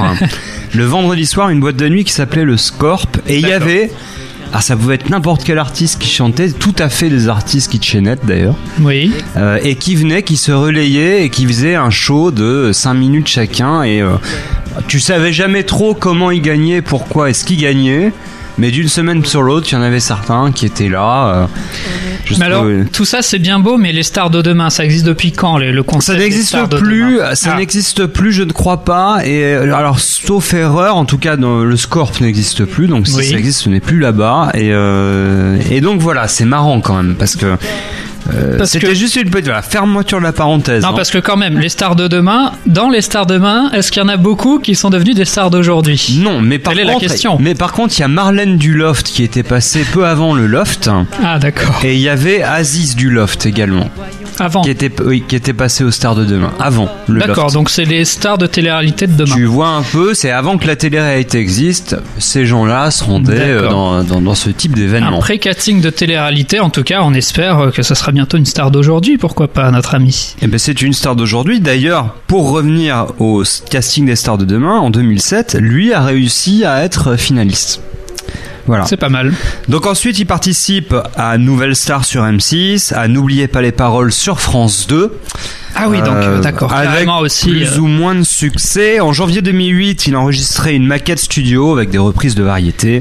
Le vendredi soir, une boîte de nuit qui s'appelait le Scorp. Et il y avait... Alors ça pouvait être n'importe quel artiste qui chantait, tout à fait des artistes Kitchenette d'ailleurs. Oui. Et qui venaient, qui se relayaient et qui faisaient un show de 5 minutes chacun. Et tu savais jamais trop comment ils gagnaient, pourquoi est-ce qu'ils gagnaient. Mais d'une semaine sur l'autre, il y en avait certains qui étaient là. Mais alors, tout ça c'est bien beau, mais les stars de demain, ça existe depuis quand le concept? Ça n'existe plus, n'existe plus, je ne crois pas. Et alors, sauf erreur, en tout cas, le Scorp n'existe plus, donc si ça existe, ce n'est plus là-bas. Et donc voilà, c'est marrant quand même, parce que. C'était juste une petite fermeture de la parenthèse. Non, parce que quand même, les stars de demain, dans les stars de demain, est-ce qu'il y en a beaucoup qui sont devenus des stars d'aujourd'hui? Non, mais par contre, il y a Marlène du Loft qui était passée peu avant le Loft. Ah, d'accord. Et il y avait Aziz du Loft également. Avant. Qui était passé aux stars de demain. Avant le Loft. D'accord, donc c'est les stars de télé-réalité de demain. Tu vois un peu, c'est avant que la télé-réalité existe, ces gens-là se rendaient dans ce type d'événement. Un pré-casting de télé-réalité, en tout cas, on espère que ça sera bientôt une star d'aujourd'hui, pourquoi pas, notre ami. Eh ben, c'est une star d'aujourd'hui. D'ailleurs, pour revenir au casting des stars de demain, en 2007, lui a réussi à être finaliste. Voilà. C'est pas mal. Donc ensuite, il participe à Nouvelle Star sur M6, à N'oubliez pas les paroles sur France 2. Ah oui, donc d'accord. Avec aussi, plus ou moins de succès. En janvier 2008, il a enregistré une maquette studio avec des reprises de variétés.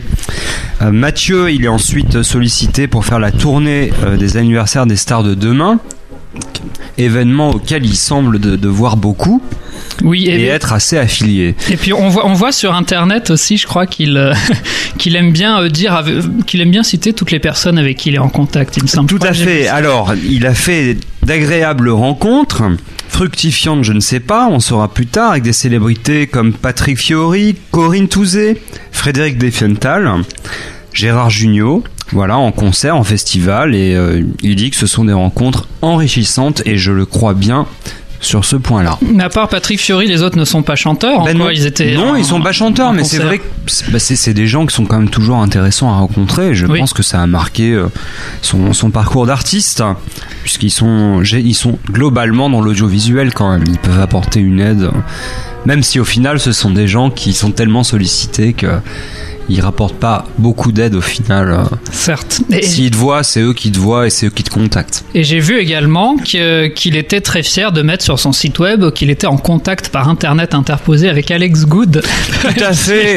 Mathieu, il est ensuite sollicité pour faire la tournée des anniversaires des stars de demain. Événement auquel il semble devoir beaucoup. Oui, et être assez affilié. Et puis on voit sur internet aussi, je crois qu'il aime bien qu'il aime bien citer toutes les personnes avec qui il est en contact, il me semble. Tout à fait. Alors, il a fait d'agréables rencontres, fructifiantes, je ne sais pas, on saura plus tard, avec des célébrités comme Patrick Fiori, Corinne Touzé, Frédéric Despietal, Gérard Jugnot. Voilà, en concert, en festival, et il dit que ce sont des rencontres enrichissantes, et je le crois bien sur ce point-là. Mais à part Patrick Fiori, les autres ne sont pas chanteurs. Non, ils sont pas chanteurs, mais c'est vrai que c'est des gens qui sont quand même toujours intéressants à rencontrer. Je pense que ça a marqué son parcours d'artiste, puisqu'ils sont globalement dans l'audiovisuel quand même. Ils peuvent apporter une aide, même si au final ce sont des gens qui sont tellement sollicités que ils rapportent pas beaucoup d'aide au final. Certes. S'ils te voient, c'est eux qui te voient et c'est eux qui te contactent. Et j'ai vu également qu'il était très fier de mettre sur son site web qu'il était en contact par internet interposé avec Alex Good. Tout à fait.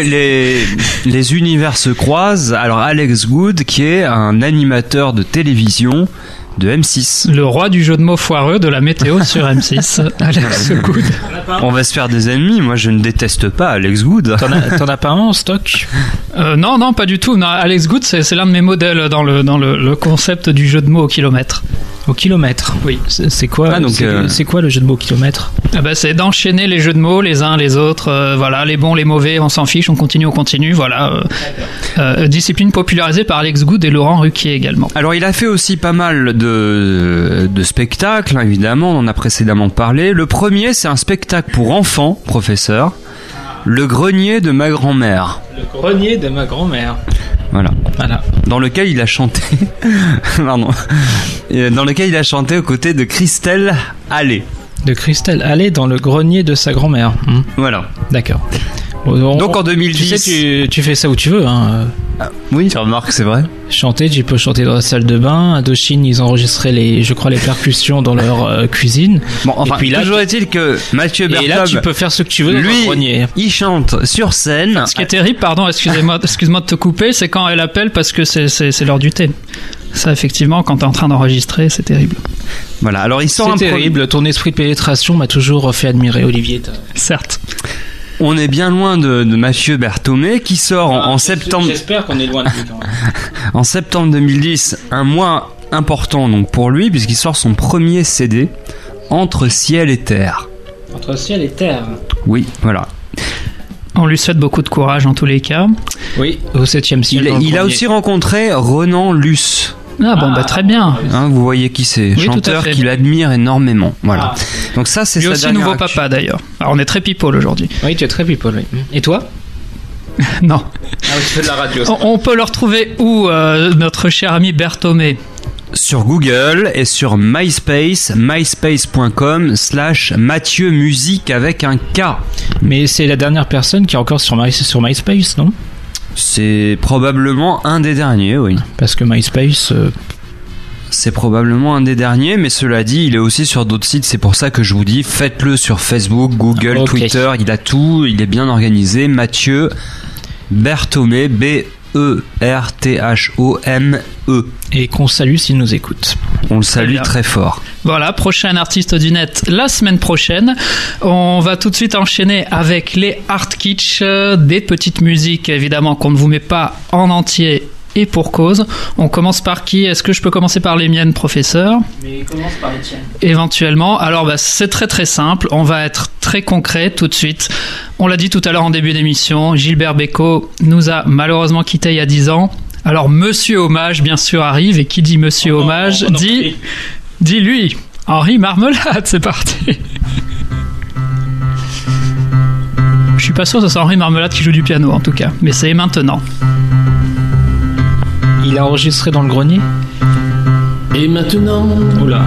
Les univers se croisent. Alors Alex Good, qui est un animateur de télévision de M6. Le roi du jeu de mots foireux de la météo sur M6, Alex Good. On va se faire des ennemis, moi je ne déteste pas Alex Good. T'en as pas un en stock? Non, pas du tout. Non, Alex Good, c'est l'un de mes modèles dans le concept du jeu de mots au kilomètre. Au kilomètre? Oui. C'est quoi, c'est quoi le jeu de mots au kilomètre? C'est d'enchaîner les jeux de mots les uns les autres. Voilà, les bons, les mauvais, on s'en fiche, on continue. Voilà. Discipline popularisée par Alex Good et Laurent Ruquier également. Alors il a fait aussi pas mal de spectacles, évidemment, on en a précédemment parlé. Le premier, c'est un spectacle pour enfants, professeur. Le grenier de ma grand-mère. Le grenier de ma grand-mère. Voilà. Dans lequel il a chanté. Pardon. Dans lequel il a chanté aux côtés de Christelle Allais. De Christelle Allais dans le grenier de sa grand-mère. Voilà. D'accord. Donc en 2010. Tu sais, tu fais ça où tu veux. Hein. Oui, tu remarques, c'est vrai. Chanter, tu peux chanter dans la salle de bain. Indochine, ils enregistraient les percussions dans leur cuisine. Bon, enfin, et puis là, toujours est-il que Mathieu Bertob, et là, tu peux faire ce que tu veux dans le grenier. Il chante sur scène. Ce qui est terrible, pardon, excuse-moi de te couper, c'est quand elle appelle parce que c'est l'heure du thé. Ça, effectivement, quand t'es en train d'enregistrer, c'est terrible. Voilà, alors il sort c'est terrible. Ton esprit de pénétration m'a toujours fait admirer, Olivier. Certes. On est bien loin de Mathieu Berthomé qui sort en septembre. J'espère qu'on est loin de lui quand même. En septembre 2010, un mois important donc pour lui puisqu'il sort son premier CD, Entre ciel et terre. Entre ciel et terre. Oui, voilà. On lui souhaite beaucoup de courage en tous les cas. Oui, au 7e ciel. Il a aussi rencontré Renan Luce. Ah bon, très bien. Vous voyez qui c'est, oui, chanteur qu'il admire énormément. Voilà. Donc ça, c'est lui sa aussi dernière nouveau actu. Papa d'ailleurs. Alors on est très people aujourd'hui. Oui, tu es très people. Oui. Et toi? Non. Ah oui, tu fais de la radio. On peut le retrouver où, notre cher ami Berthomé? Sur Google et sur MySpace, myspace.com/Mathieu Musique avec un K. Mais c'est la dernière personne qui est encore sur MySpace, non? C'est probablement un des derniers, oui. Parce que MySpace... C'est probablement un des derniers, mais cela dit, il est aussi sur d'autres sites. C'est pour ça que je vous dis, faites-le sur Facebook, Google, Twitter. Il a tout, il est bien organisé. Mathieu Berthomé, E-R-T-H-O-M-E. Et qu'on salue s'il nous écoute. On le salue très fort. Voilà, prochain artiste du net la semaine prochaine. On va tout de suite enchaîner avec les art kitsch, des petites musiques évidemment qu'on ne vous met pas en entier et pour cause. On commence par qui? Est-ce que je peux commencer par les miennes, professeur? Mais commence par les tiennes. Éventuellement. Alors c'est très très simple. On va être très concret tout de suite. On l'a dit tout à l'heure en début d'émission, Gilbert Bécaud nous a malheureusement quittés il y a 10 ans. Alors Monsieur Hommage bien sûr arrive, et qui dit Monsieur Hommage dit lui, Henri Marmelade. C'est parti. Je suis pas sûr que ce soit Henri Marmelade qui joue du piano en tout cas, mais c'est maintenant. Il a enregistré dans le grenier. Et maintenant, oula,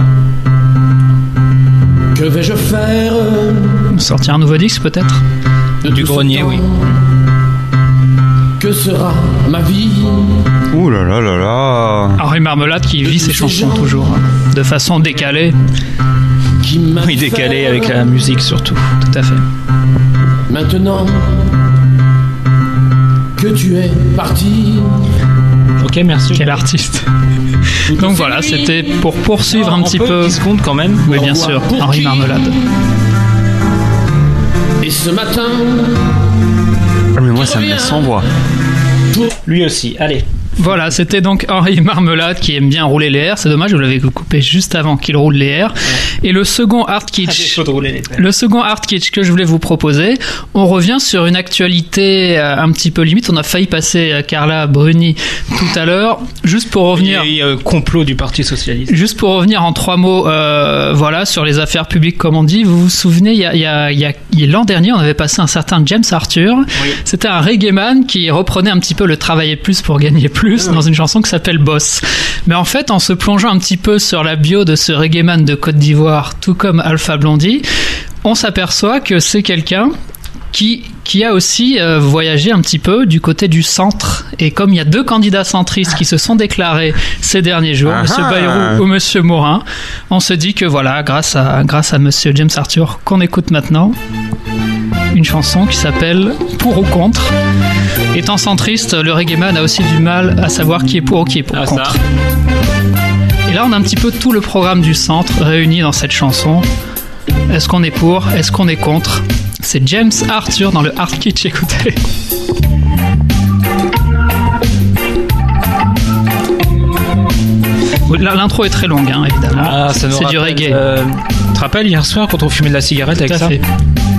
que vais-je faire? Sortir un nouveau disque peut-être? Du grenier, oui. Que sera ma vie? Ouh là là là là. Henri Marmelade qui vit ses chansons toujours de façon décalée. Oui, décalée avec la musique surtout. Tout à fait. Maintenant que tu es parti. Ok, merci. Quel artiste. Donc voilà, c'était pour poursuivre un petit peu. 10 secondes quand même. Oui, bien sûr, Henri Marmelade. Et ce matin. Ah, mais moi, ça me laisse sans voix. Lui aussi, allez. Voilà, c'était donc Henri Marmelade qui aime bien rouler les airs. C'est dommage, vous l'avez coupé juste avant qu'il roule les airs. Et le second art kitsch, que je voulais vous proposer, on revient sur une actualité un petit peu limite. On a failli passer Carla Bruni tout à l'heure, juste pour revenir. Il y a complot du Parti socialiste. Juste pour revenir en 3 mots, voilà, sur les affaires publiques, comme on dit. Vous vous souvenez, il y a l'an dernier, on avait passé un certain James Arthur. Oui. C'était un reggaeman qui reprenait un petit peu le travailler plus pour gagner plus dans une chanson qui s'appelle Boss. Mais en fait, en se plongeant un petit peu sur la bio de ce reggaeman de Côte d'Ivoire, tout comme Alpha Blondy, on s'aperçoit que c'est quelqu'un qui a aussi voyagé un petit peu du côté du centre. Et comme il y a 2 candidats centristes qui se sont déclarés ces derniers jours, M. Bayrou ou M. Morin, on se dit que voilà, grâce à M. James Arthur, qu'on écoute maintenant, une chanson qui s'appelle Pour ou contre. Étant centriste, le reggaeman a aussi du mal à savoir qui est pour ou qui est pour contre. Ça. Et là, on a un petit peu tout le programme du centre réuni dans cette chanson. Est-ce qu'on est pour? Est-ce qu'on est contre? C'est James Arthur dans le Art Kitsch, écoutez. L'intro est très longue, hein, évidemment. Ah, ça nous c'est rappelle, du reggae. Tu te rappelles hier soir quand on fumait de la cigarette tout avec ça? Fait.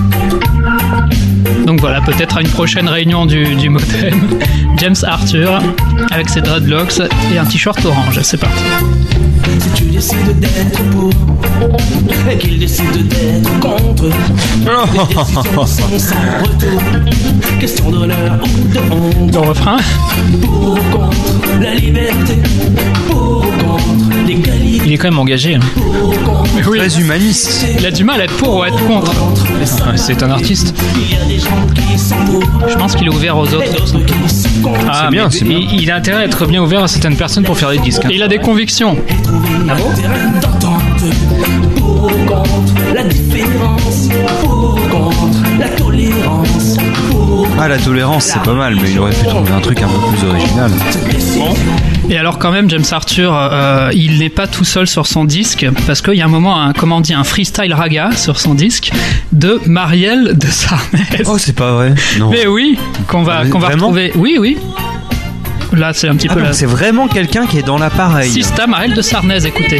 Donc voilà, peut-être à une prochaine réunion du Modem, James Arthur avec ses dreadlocks et un t-shirt orange. C'est parti. Si tu décides d'être pour et qu'il décide d'être contre, les décisions sont sans retour. Question d'honneur ou de honte. Le refrain. Pour ou contre la liberté. Pour ou contre l'égalité. Il est quand même engagé. Hein. Mais oui. Très humaniste. Il a du mal à être pour ou à être contre. C'est un artiste. Il y a des gens qui sont pour. Je pense qu'il est ouvert aux autres. Ah, c'est bien, c'est bien. Il a intérêt à être bien ouvert à certaines personnes pour faire des disques. Hein. Et il a des convictions. Ah bon? Pour ou contre la différence. Pour ou contre la tolérance. Ah, la tolérance, c'est pas mal, mais il aurait pu trouver un truc un peu plus original. Bon. Et alors quand même, James Arthur, il n'est pas tout seul sur son disque, parce qu'il y a un moment, un freestyle raga sur son disque de Marielle de Sarnez. Oh, c'est pas vrai. Non. Mais oui, qu'on va retrouver. Oui. Là, c'est un petit peu là. C'est vraiment quelqu'un qui est dans l'appareil. Sista Marielle de Sarnez, écoutez.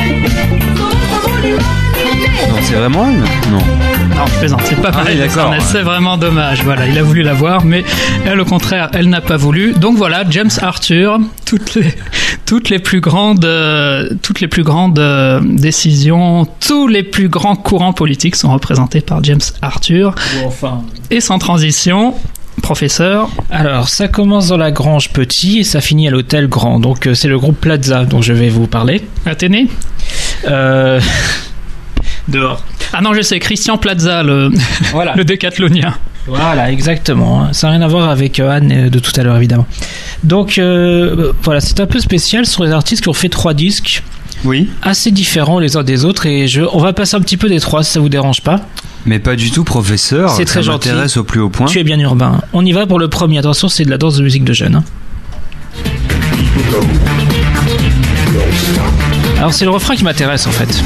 Non, c'est vraiment elle? Non. Non, je plaisante, c'est pas Marielle de Sarnez, c'est vraiment dommage. Voilà, il a voulu la voir, mais elle, au contraire, elle n'a pas voulu. Donc voilà, James Arthur, toutes les plus grandes décisions, tous les plus grands courants politiques sont représentés par James Arthur. Enfin. Et sans transition, professeur. Alors, ça commence dans la Grange Petit et ça finit à l'Hôtel Grand. Donc, c'est le groupe Plaza dont je vais vous parler. Athénée Dehors. Ah non, je sais, Christian Plaza, le décathlonien. Voilà, exactement. Ça n'a rien à voir avec Anne de tout à l'heure, évidemment. Donc, voilà, c'est un peu spécial sur les artistes qui ont fait 3 disques. Oui. Assez différents les uns des autres. Et on va passer un petit peu des 3, si ça vous dérange pas. Mais pas du tout, professeur. C'est très gentil. Ça m'intéresse au plus haut point. Tu es bien urbain. On y va pour le premier. Attention, c'est de la danse de musique de jeunes. Hein. Alors c'est le refrain qui m'intéresse en fait.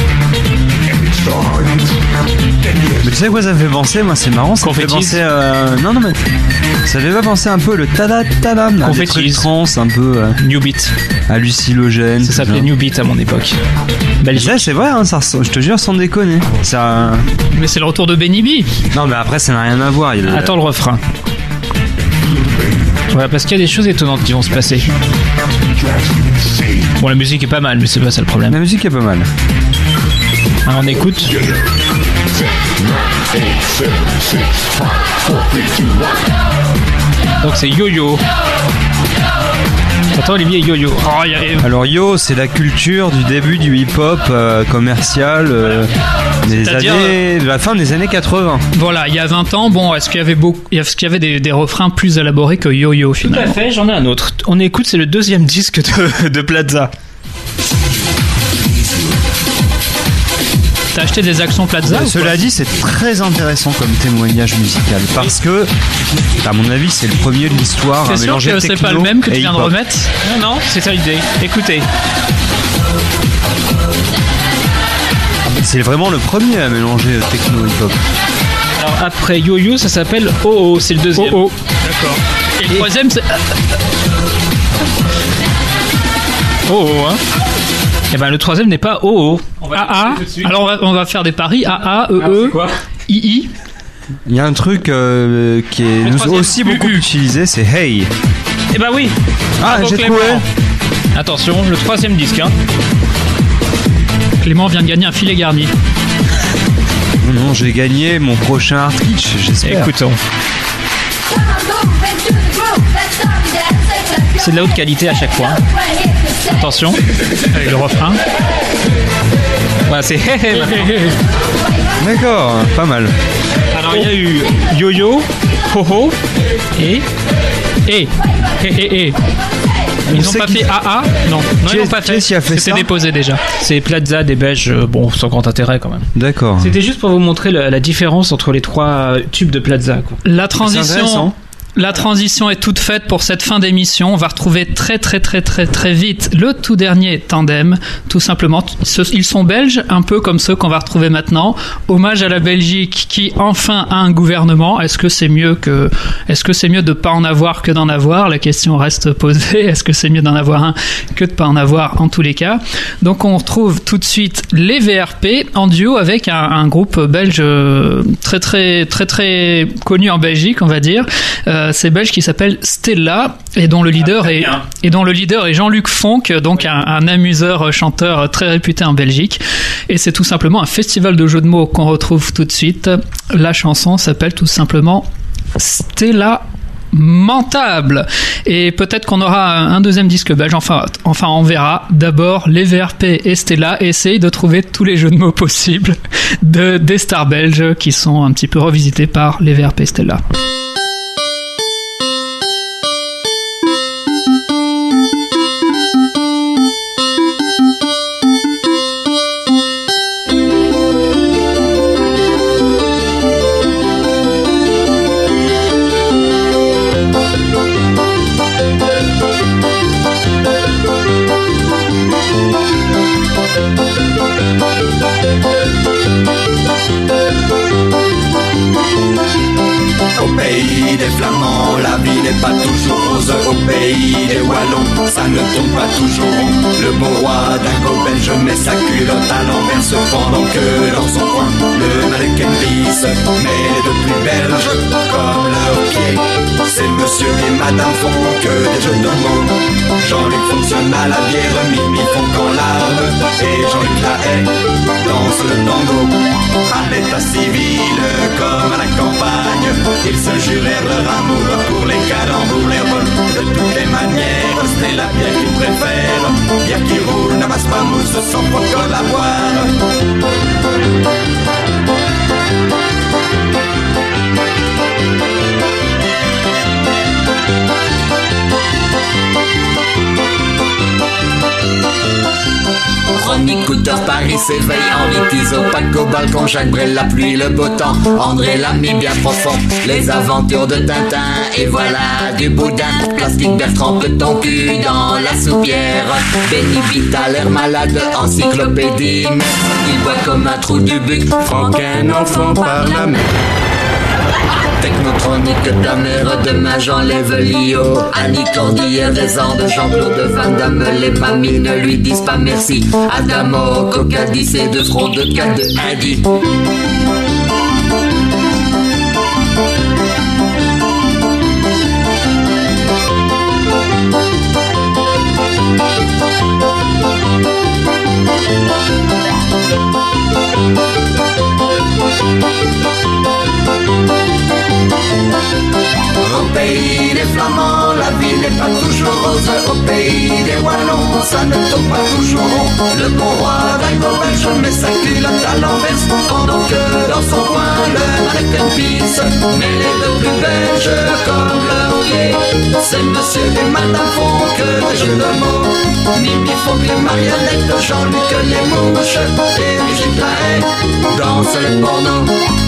Mais tu sais quoi ça me fait penser? Moi c'est marrant, ça me fait penser non mais ça me fait penser un peu le tada Confettis, trance un peu New Beat, hallucinogène. Ça s'appelait New Beat à mon époque. Ça c'est vrai, hein, ça, je te jure sans déconner. Ça... Mais c'est le retour de Benny B. Non mais après ça n'a rien à voir. Attends le refrain. Voilà, parce qu'il y a des choses étonnantes qui vont se passer. Bon, la musique est pas mal, mais c'est pas ça le problème. La musique est pas mal. Alors, on écoute. Donc c'est Yo-Yo. Attends Olivier, Yo-Yo. Alors Yo, c'est la culture du début du hip-hop commercial de la fin des années 80. Voilà, il y a 20 ans, bon, est-ce qu'il y avait des refrains plus élaborés que Yo-Yo finalement? Tout à fait, j'en ai un autre. On écoute, c'est le deuxième disque de Plaza. T'as acheté des actions Plaza? Cela dit, c'est très intéressant comme témoignage musical parce que, à mon avis, c'est le premier de l'histoire à mélanger techno et hip-hop. T'es sûr que c'est pas le même que tu viens de remettre? Non, c'est ça l'idée. Écoutez. C'est vraiment le premier à mélanger techno et hip-hop. Alors après Yo-Yo, ça s'appelle Oh-Oh, c'est le deuxième. Oh-Oh. D'accord. Et le troisième, c'est... Oh-Oh, hein. Et ben le troisième n'est pas OO. AA. Alors on va faire des paris. AA, EE, II. Il y a un truc qui est aussi beaucoup utilisé, c'est Hey. Eh ben oui. Ah, j'ai trouvé. Attention, le troisième disque. Hein. Clément vient de gagner un filet garni. Non, j'ai gagné mon prochain Art Kitsch, j'espère. Écoutons. C'est de la haute qualité à chaque fois. Attention, avec le refrain. Voilà, c'est hé hé. D'accord, pas mal. Alors il y a eu Yo-Yo, Ho-Ho et Ils n'ont pas fait AA. Non, ils n'ont pas fait. C'était déposé déjà. C'est Plaza, des Belges, bon, sans grand intérêt quand même. D'accord. C'était juste pour vous montrer la différence entre les trois tubes de Plaza, quoi. La transition est toute faite pour cette fin d'émission. On va retrouver très vite le tout dernier tandem. Tout simplement, ils sont belges, un peu comme ceux qu'on va retrouver maintenant. Hommage à la Belgique qui enfin a un gouvernement. Est-ce que c'est mieux de pas en avoir que d'en avoir? La question reste posée. Est-ce que c'est mieux d'en avoir un que de pas en avoir en tous les cas? Donc on retrouve tout de suite les VRP en duo avec un groupe belge très connu en Belgique, on va dire. C'est belge qui s'appelle Stella et dont le leader est Jean-Luc Fonck, donc un amuseur chanteur très réputé en Belgique. Et c'est tout simplement un festival de jeux de mots qu'on retrouve tout de suite. La chanson s'appelle tout simplement Stella Mentable. Et peut-être qu'on aura un deuxième disque belge. Enfin, on verra. D'abord, les VRP et Stella essayent de trouver tous les jeux de mots possibles des stars belges qui sont un petit peu revisités par les VRP et Stella. Pas toujours rose au pays des Wallons, ça ne tourne pas toujours rond. Le beau roi d'un go belge met sa culotte à l'envers, cependant que dans son coin le mannequin glisse. Mais les deux plus belges, comme leurs pieds, c'est monsieur et madame font que des jeux de mots. Jean-Luc fonctionne à la bière, Mimi font qu'en larmes, et Jean-Luc Lahaye danse le tango. À l'état civil comme à la campagne, ils se jurèrent leur amour pour les calembours, les vols de toutes les manières. C'est la bière qu'ils préfèrent, bière qui roule, n'amasse pas mousse sans pourquoi la boire. Monique Couteur, Paris s'éveille, Henri Tizot, Paco Balcon, Jacques Brel, la pluie, le beau temps, André Lamy bien profond, les aventures de Tintin, et voilà du boudin, Plastique Bertrand, peut ton cul dans la soupière, Benny Vita, l'air malade, encyclopédie, il boit comme un trou du buc, Franck, un enfant par la mer. Technotronique, ta mère, demain j'enlève Lio. Annie Cordier, des de Jean-Claude Van Damme, les mamies ne lui disent pas merci. Adamo, Cocadis et deux fronts de 4 de Indy. Au pays des Flamands, la vie n'est pas toujours rose. Au pays des Wallons, ça ne tombe pas toujours rond. Le bon roi d'Agobelge met sa culotte à l'envers, pendant que dans son coin le mannequin pisse. Mais les deux plus belges comme leur pied, c'est monsieur et madame font que des jeux de mots. Mimi Fogg, les marionnettes, Jean-Luc les mouches, et Brigitte Lahaye dansent le porno.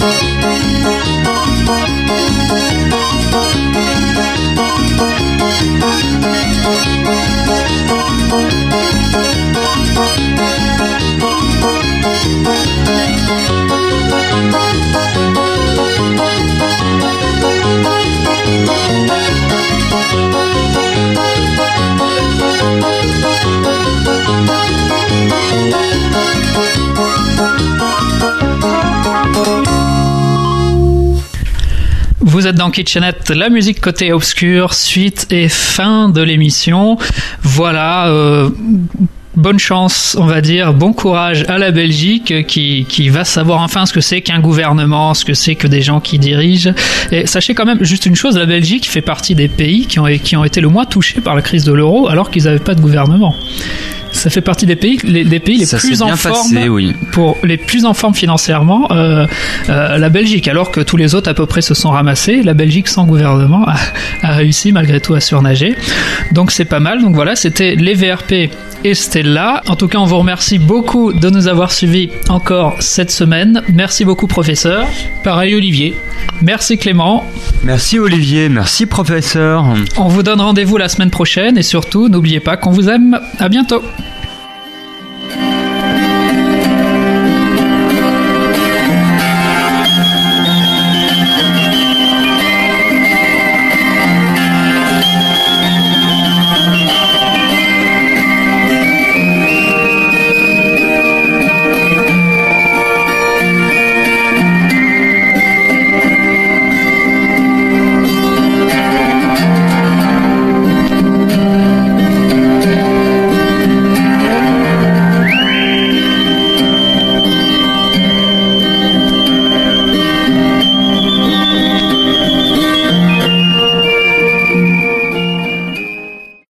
Vous êtes dans Kitchenette, la musique côté obscur, suite et fin de l'émission. Voilà, bonne chance, on va dire, bon courage à la Belgique qui va savoir enfin ce que c'est qu'un gouvernement, ce que c'est que des gens qui dirigent. Et sachez quand même juste une chose, la Belgique fait partie des pays qui ont été le moins touchés par la crise de l'euro alors qu'ils n'avaient pas de gouvernement. Ça fait partie des pays les plus en forme, oui. Pour les plus en forme financièrement, la Belgique, alors que tous les autres à peu près se sont ramassés. La Belgique sans gouvernement a réussi malgré tout à surnager. Donc c'est pas mal. Donc voilà, c'était les VRP et Stella. En tout cas, on vous remercie beaucoup de nous avoir suivis encore cette semaine. Merci beaucoup, professeur. Pareil, Olivier. Merci, Clément. Merci, Olivier. Merci, professeur. On vous donne rendez-vous la semaine prochaine et surtout, n'oubliez pas qu'on vous aime. À bientôt.